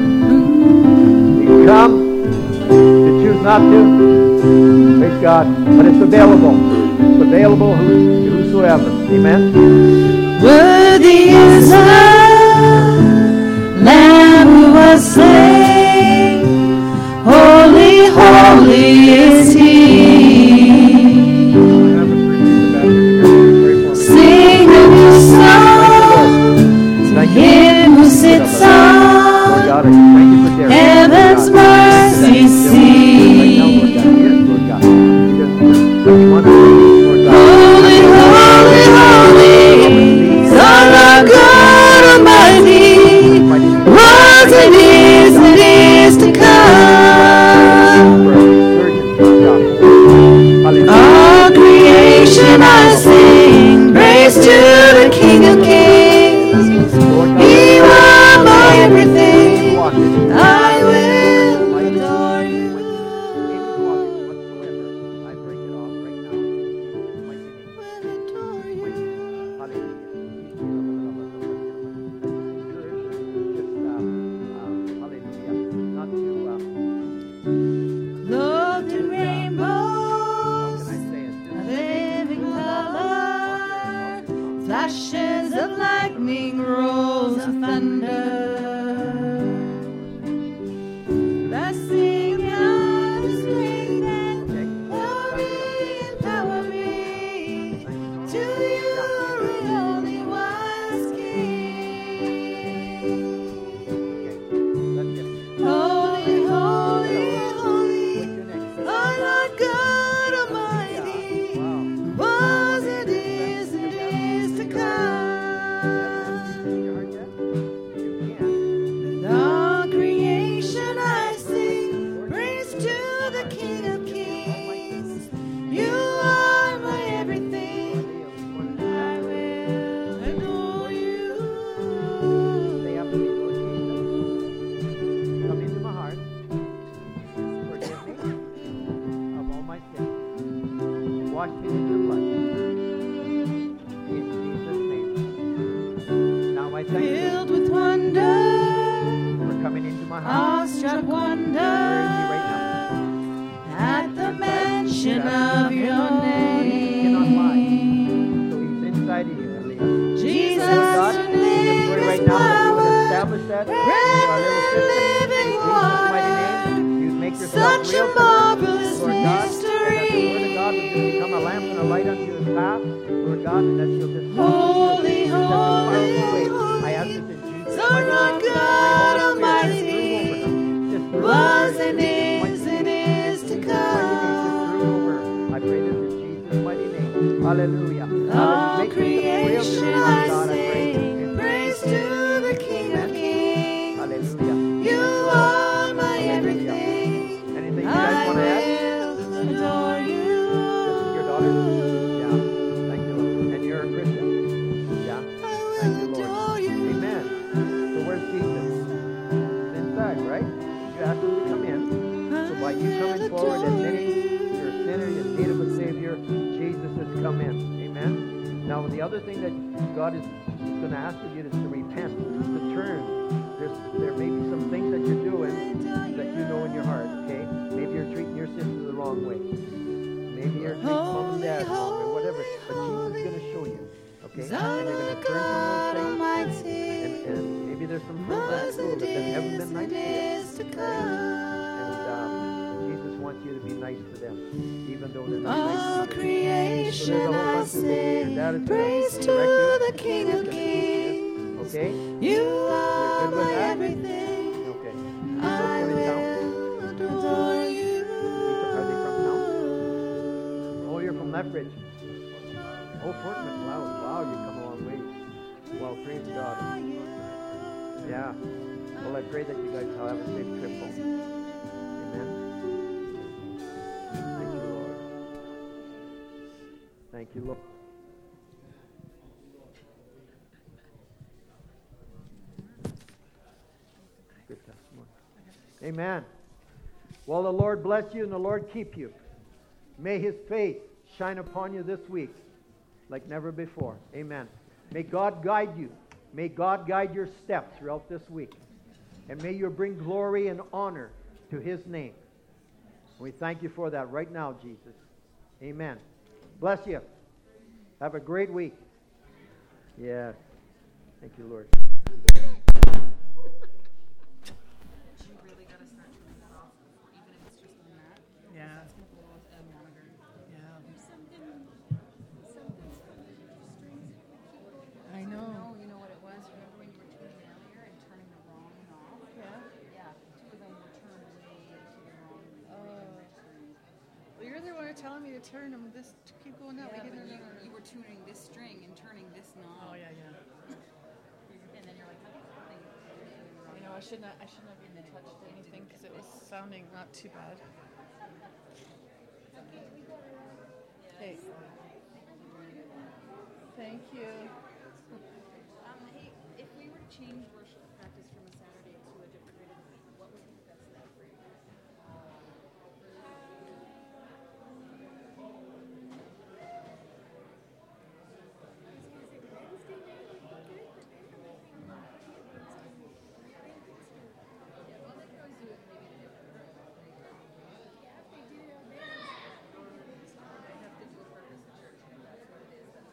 you come. You choose not to. Praise God. But it's available. It's available to whosoever. Amen. Worthy is the Lamb who was slain. Holy, holy is He. Sing a new song to Him who sits on heaven's mercy seat. Holy, holy, holy is our Lord God Almighty, was and is and is to come. All creation I sing praise to the King of Kings. You are my everything. I will adore you. Clothed in rainbows, a living color, flashes of lightning, rolls of thunder. Blessing and strength and glory empower me to you, only wise King. Holy, holy, holy, our Lord God Almighty, was and is and is to come. With all creation I sing praise to the King of Kings. You are my everything, and I will adore you. Come into my heart. Forgive me of all my sins. Wash me in your blood. In Jesus' name. Now I thank you Filled with wonder, for coming into my heart. awestruck wonder, Right now. at the mention of your Cannot lie. name. So he's inside of you, Aaliyah. Jesus, God, your we name pray right is now that you would power, establish that in bread our little and system. living In Jesus' mighty water, name, you make yourself such real a to us, marvelous Lord God, and that mystery. the Word of God will just become a lamp and a light unto his path, Lord God, and that you'll just Holy, in such a powerful way. holy, I ask this in Jesus' so mighty Lord name. God Pray, Holy Almighty, Spirit, just brood over them. Just brood was over and them. is and is to In Jesus' mighty name, just brood come. over. I pray this in Jesus' mighty name. Hallelujah. All Make this a prayer of creation your I God, I pray. sing, praise to the King of Kings. Hallelujah. You are my everything. Anything you I guys want to add? will adore you. This is your daughter? Yeah. Thank you, Lord. And you're a Christian? Yeah. Thank you, Lord. Amen. So where's Jesus? He's inside, right? You asked him to come in. So by you coming forward, admitting you're a sinner, you're in need of a Savior, Jesus has come in. Amen. Now, the other thing that God is going to ask of you is to repent, to turn. There's, there may be some things that you're doing that you know in your heart, okay? Maybe you're treating your sister the wrong way. Maybe you're treating mom and dad wrong or whatever. But Jesus is going to show you, okay? And you're going to turn from those things. And, and maybe there's some friends at school that haven't been nice to you. Okay? And um, Jesus wants you to be nice to them, even though they're not All nice to you. creation So there's a whole I bunch of things your sing, dad is praise going to to direct you. the King of Kings. Okay? You You're are good with my that? everything. Okay. I Those from in town? will adore you. Are they from town? Oh, you're from Lethbridge. Oh, Fort McLeod. Wow, you come a long way. Well, praise God. Yeah. Well, I pray that you guys will have a safe trip home. Amen. Thank you, Lord. Thank you, Lord. Good testimony. Amen. Well, the Lord bless you and the Lord keep you. May his face shine upon you this week like never before. Amen. May God guide you. May God guide your steps throughout this week. And may you bring glory and honor to his name. We thank you for that right now, Jesus. Amen. Bless you. Have a great week. Yes. Thank you, Lord. Yeah. I know. No, you know what it was? Remember when you were tuning earlier and turning the wrong knob? Yeah. Yeah, two of them were turned way to the wrong. Oh. Well, you're the one telling me to turn them. This to keep going that Yeah, way. but No, you, no, no, you no. were tuning this string and turning this knob. Oh yeah, yeah. And then you're like, how do you You know, I shouldn't. Have, I shouldn't have even touched anything because it was sounding not too bad. Hey. Thank you. Um, hey, if we were to change worship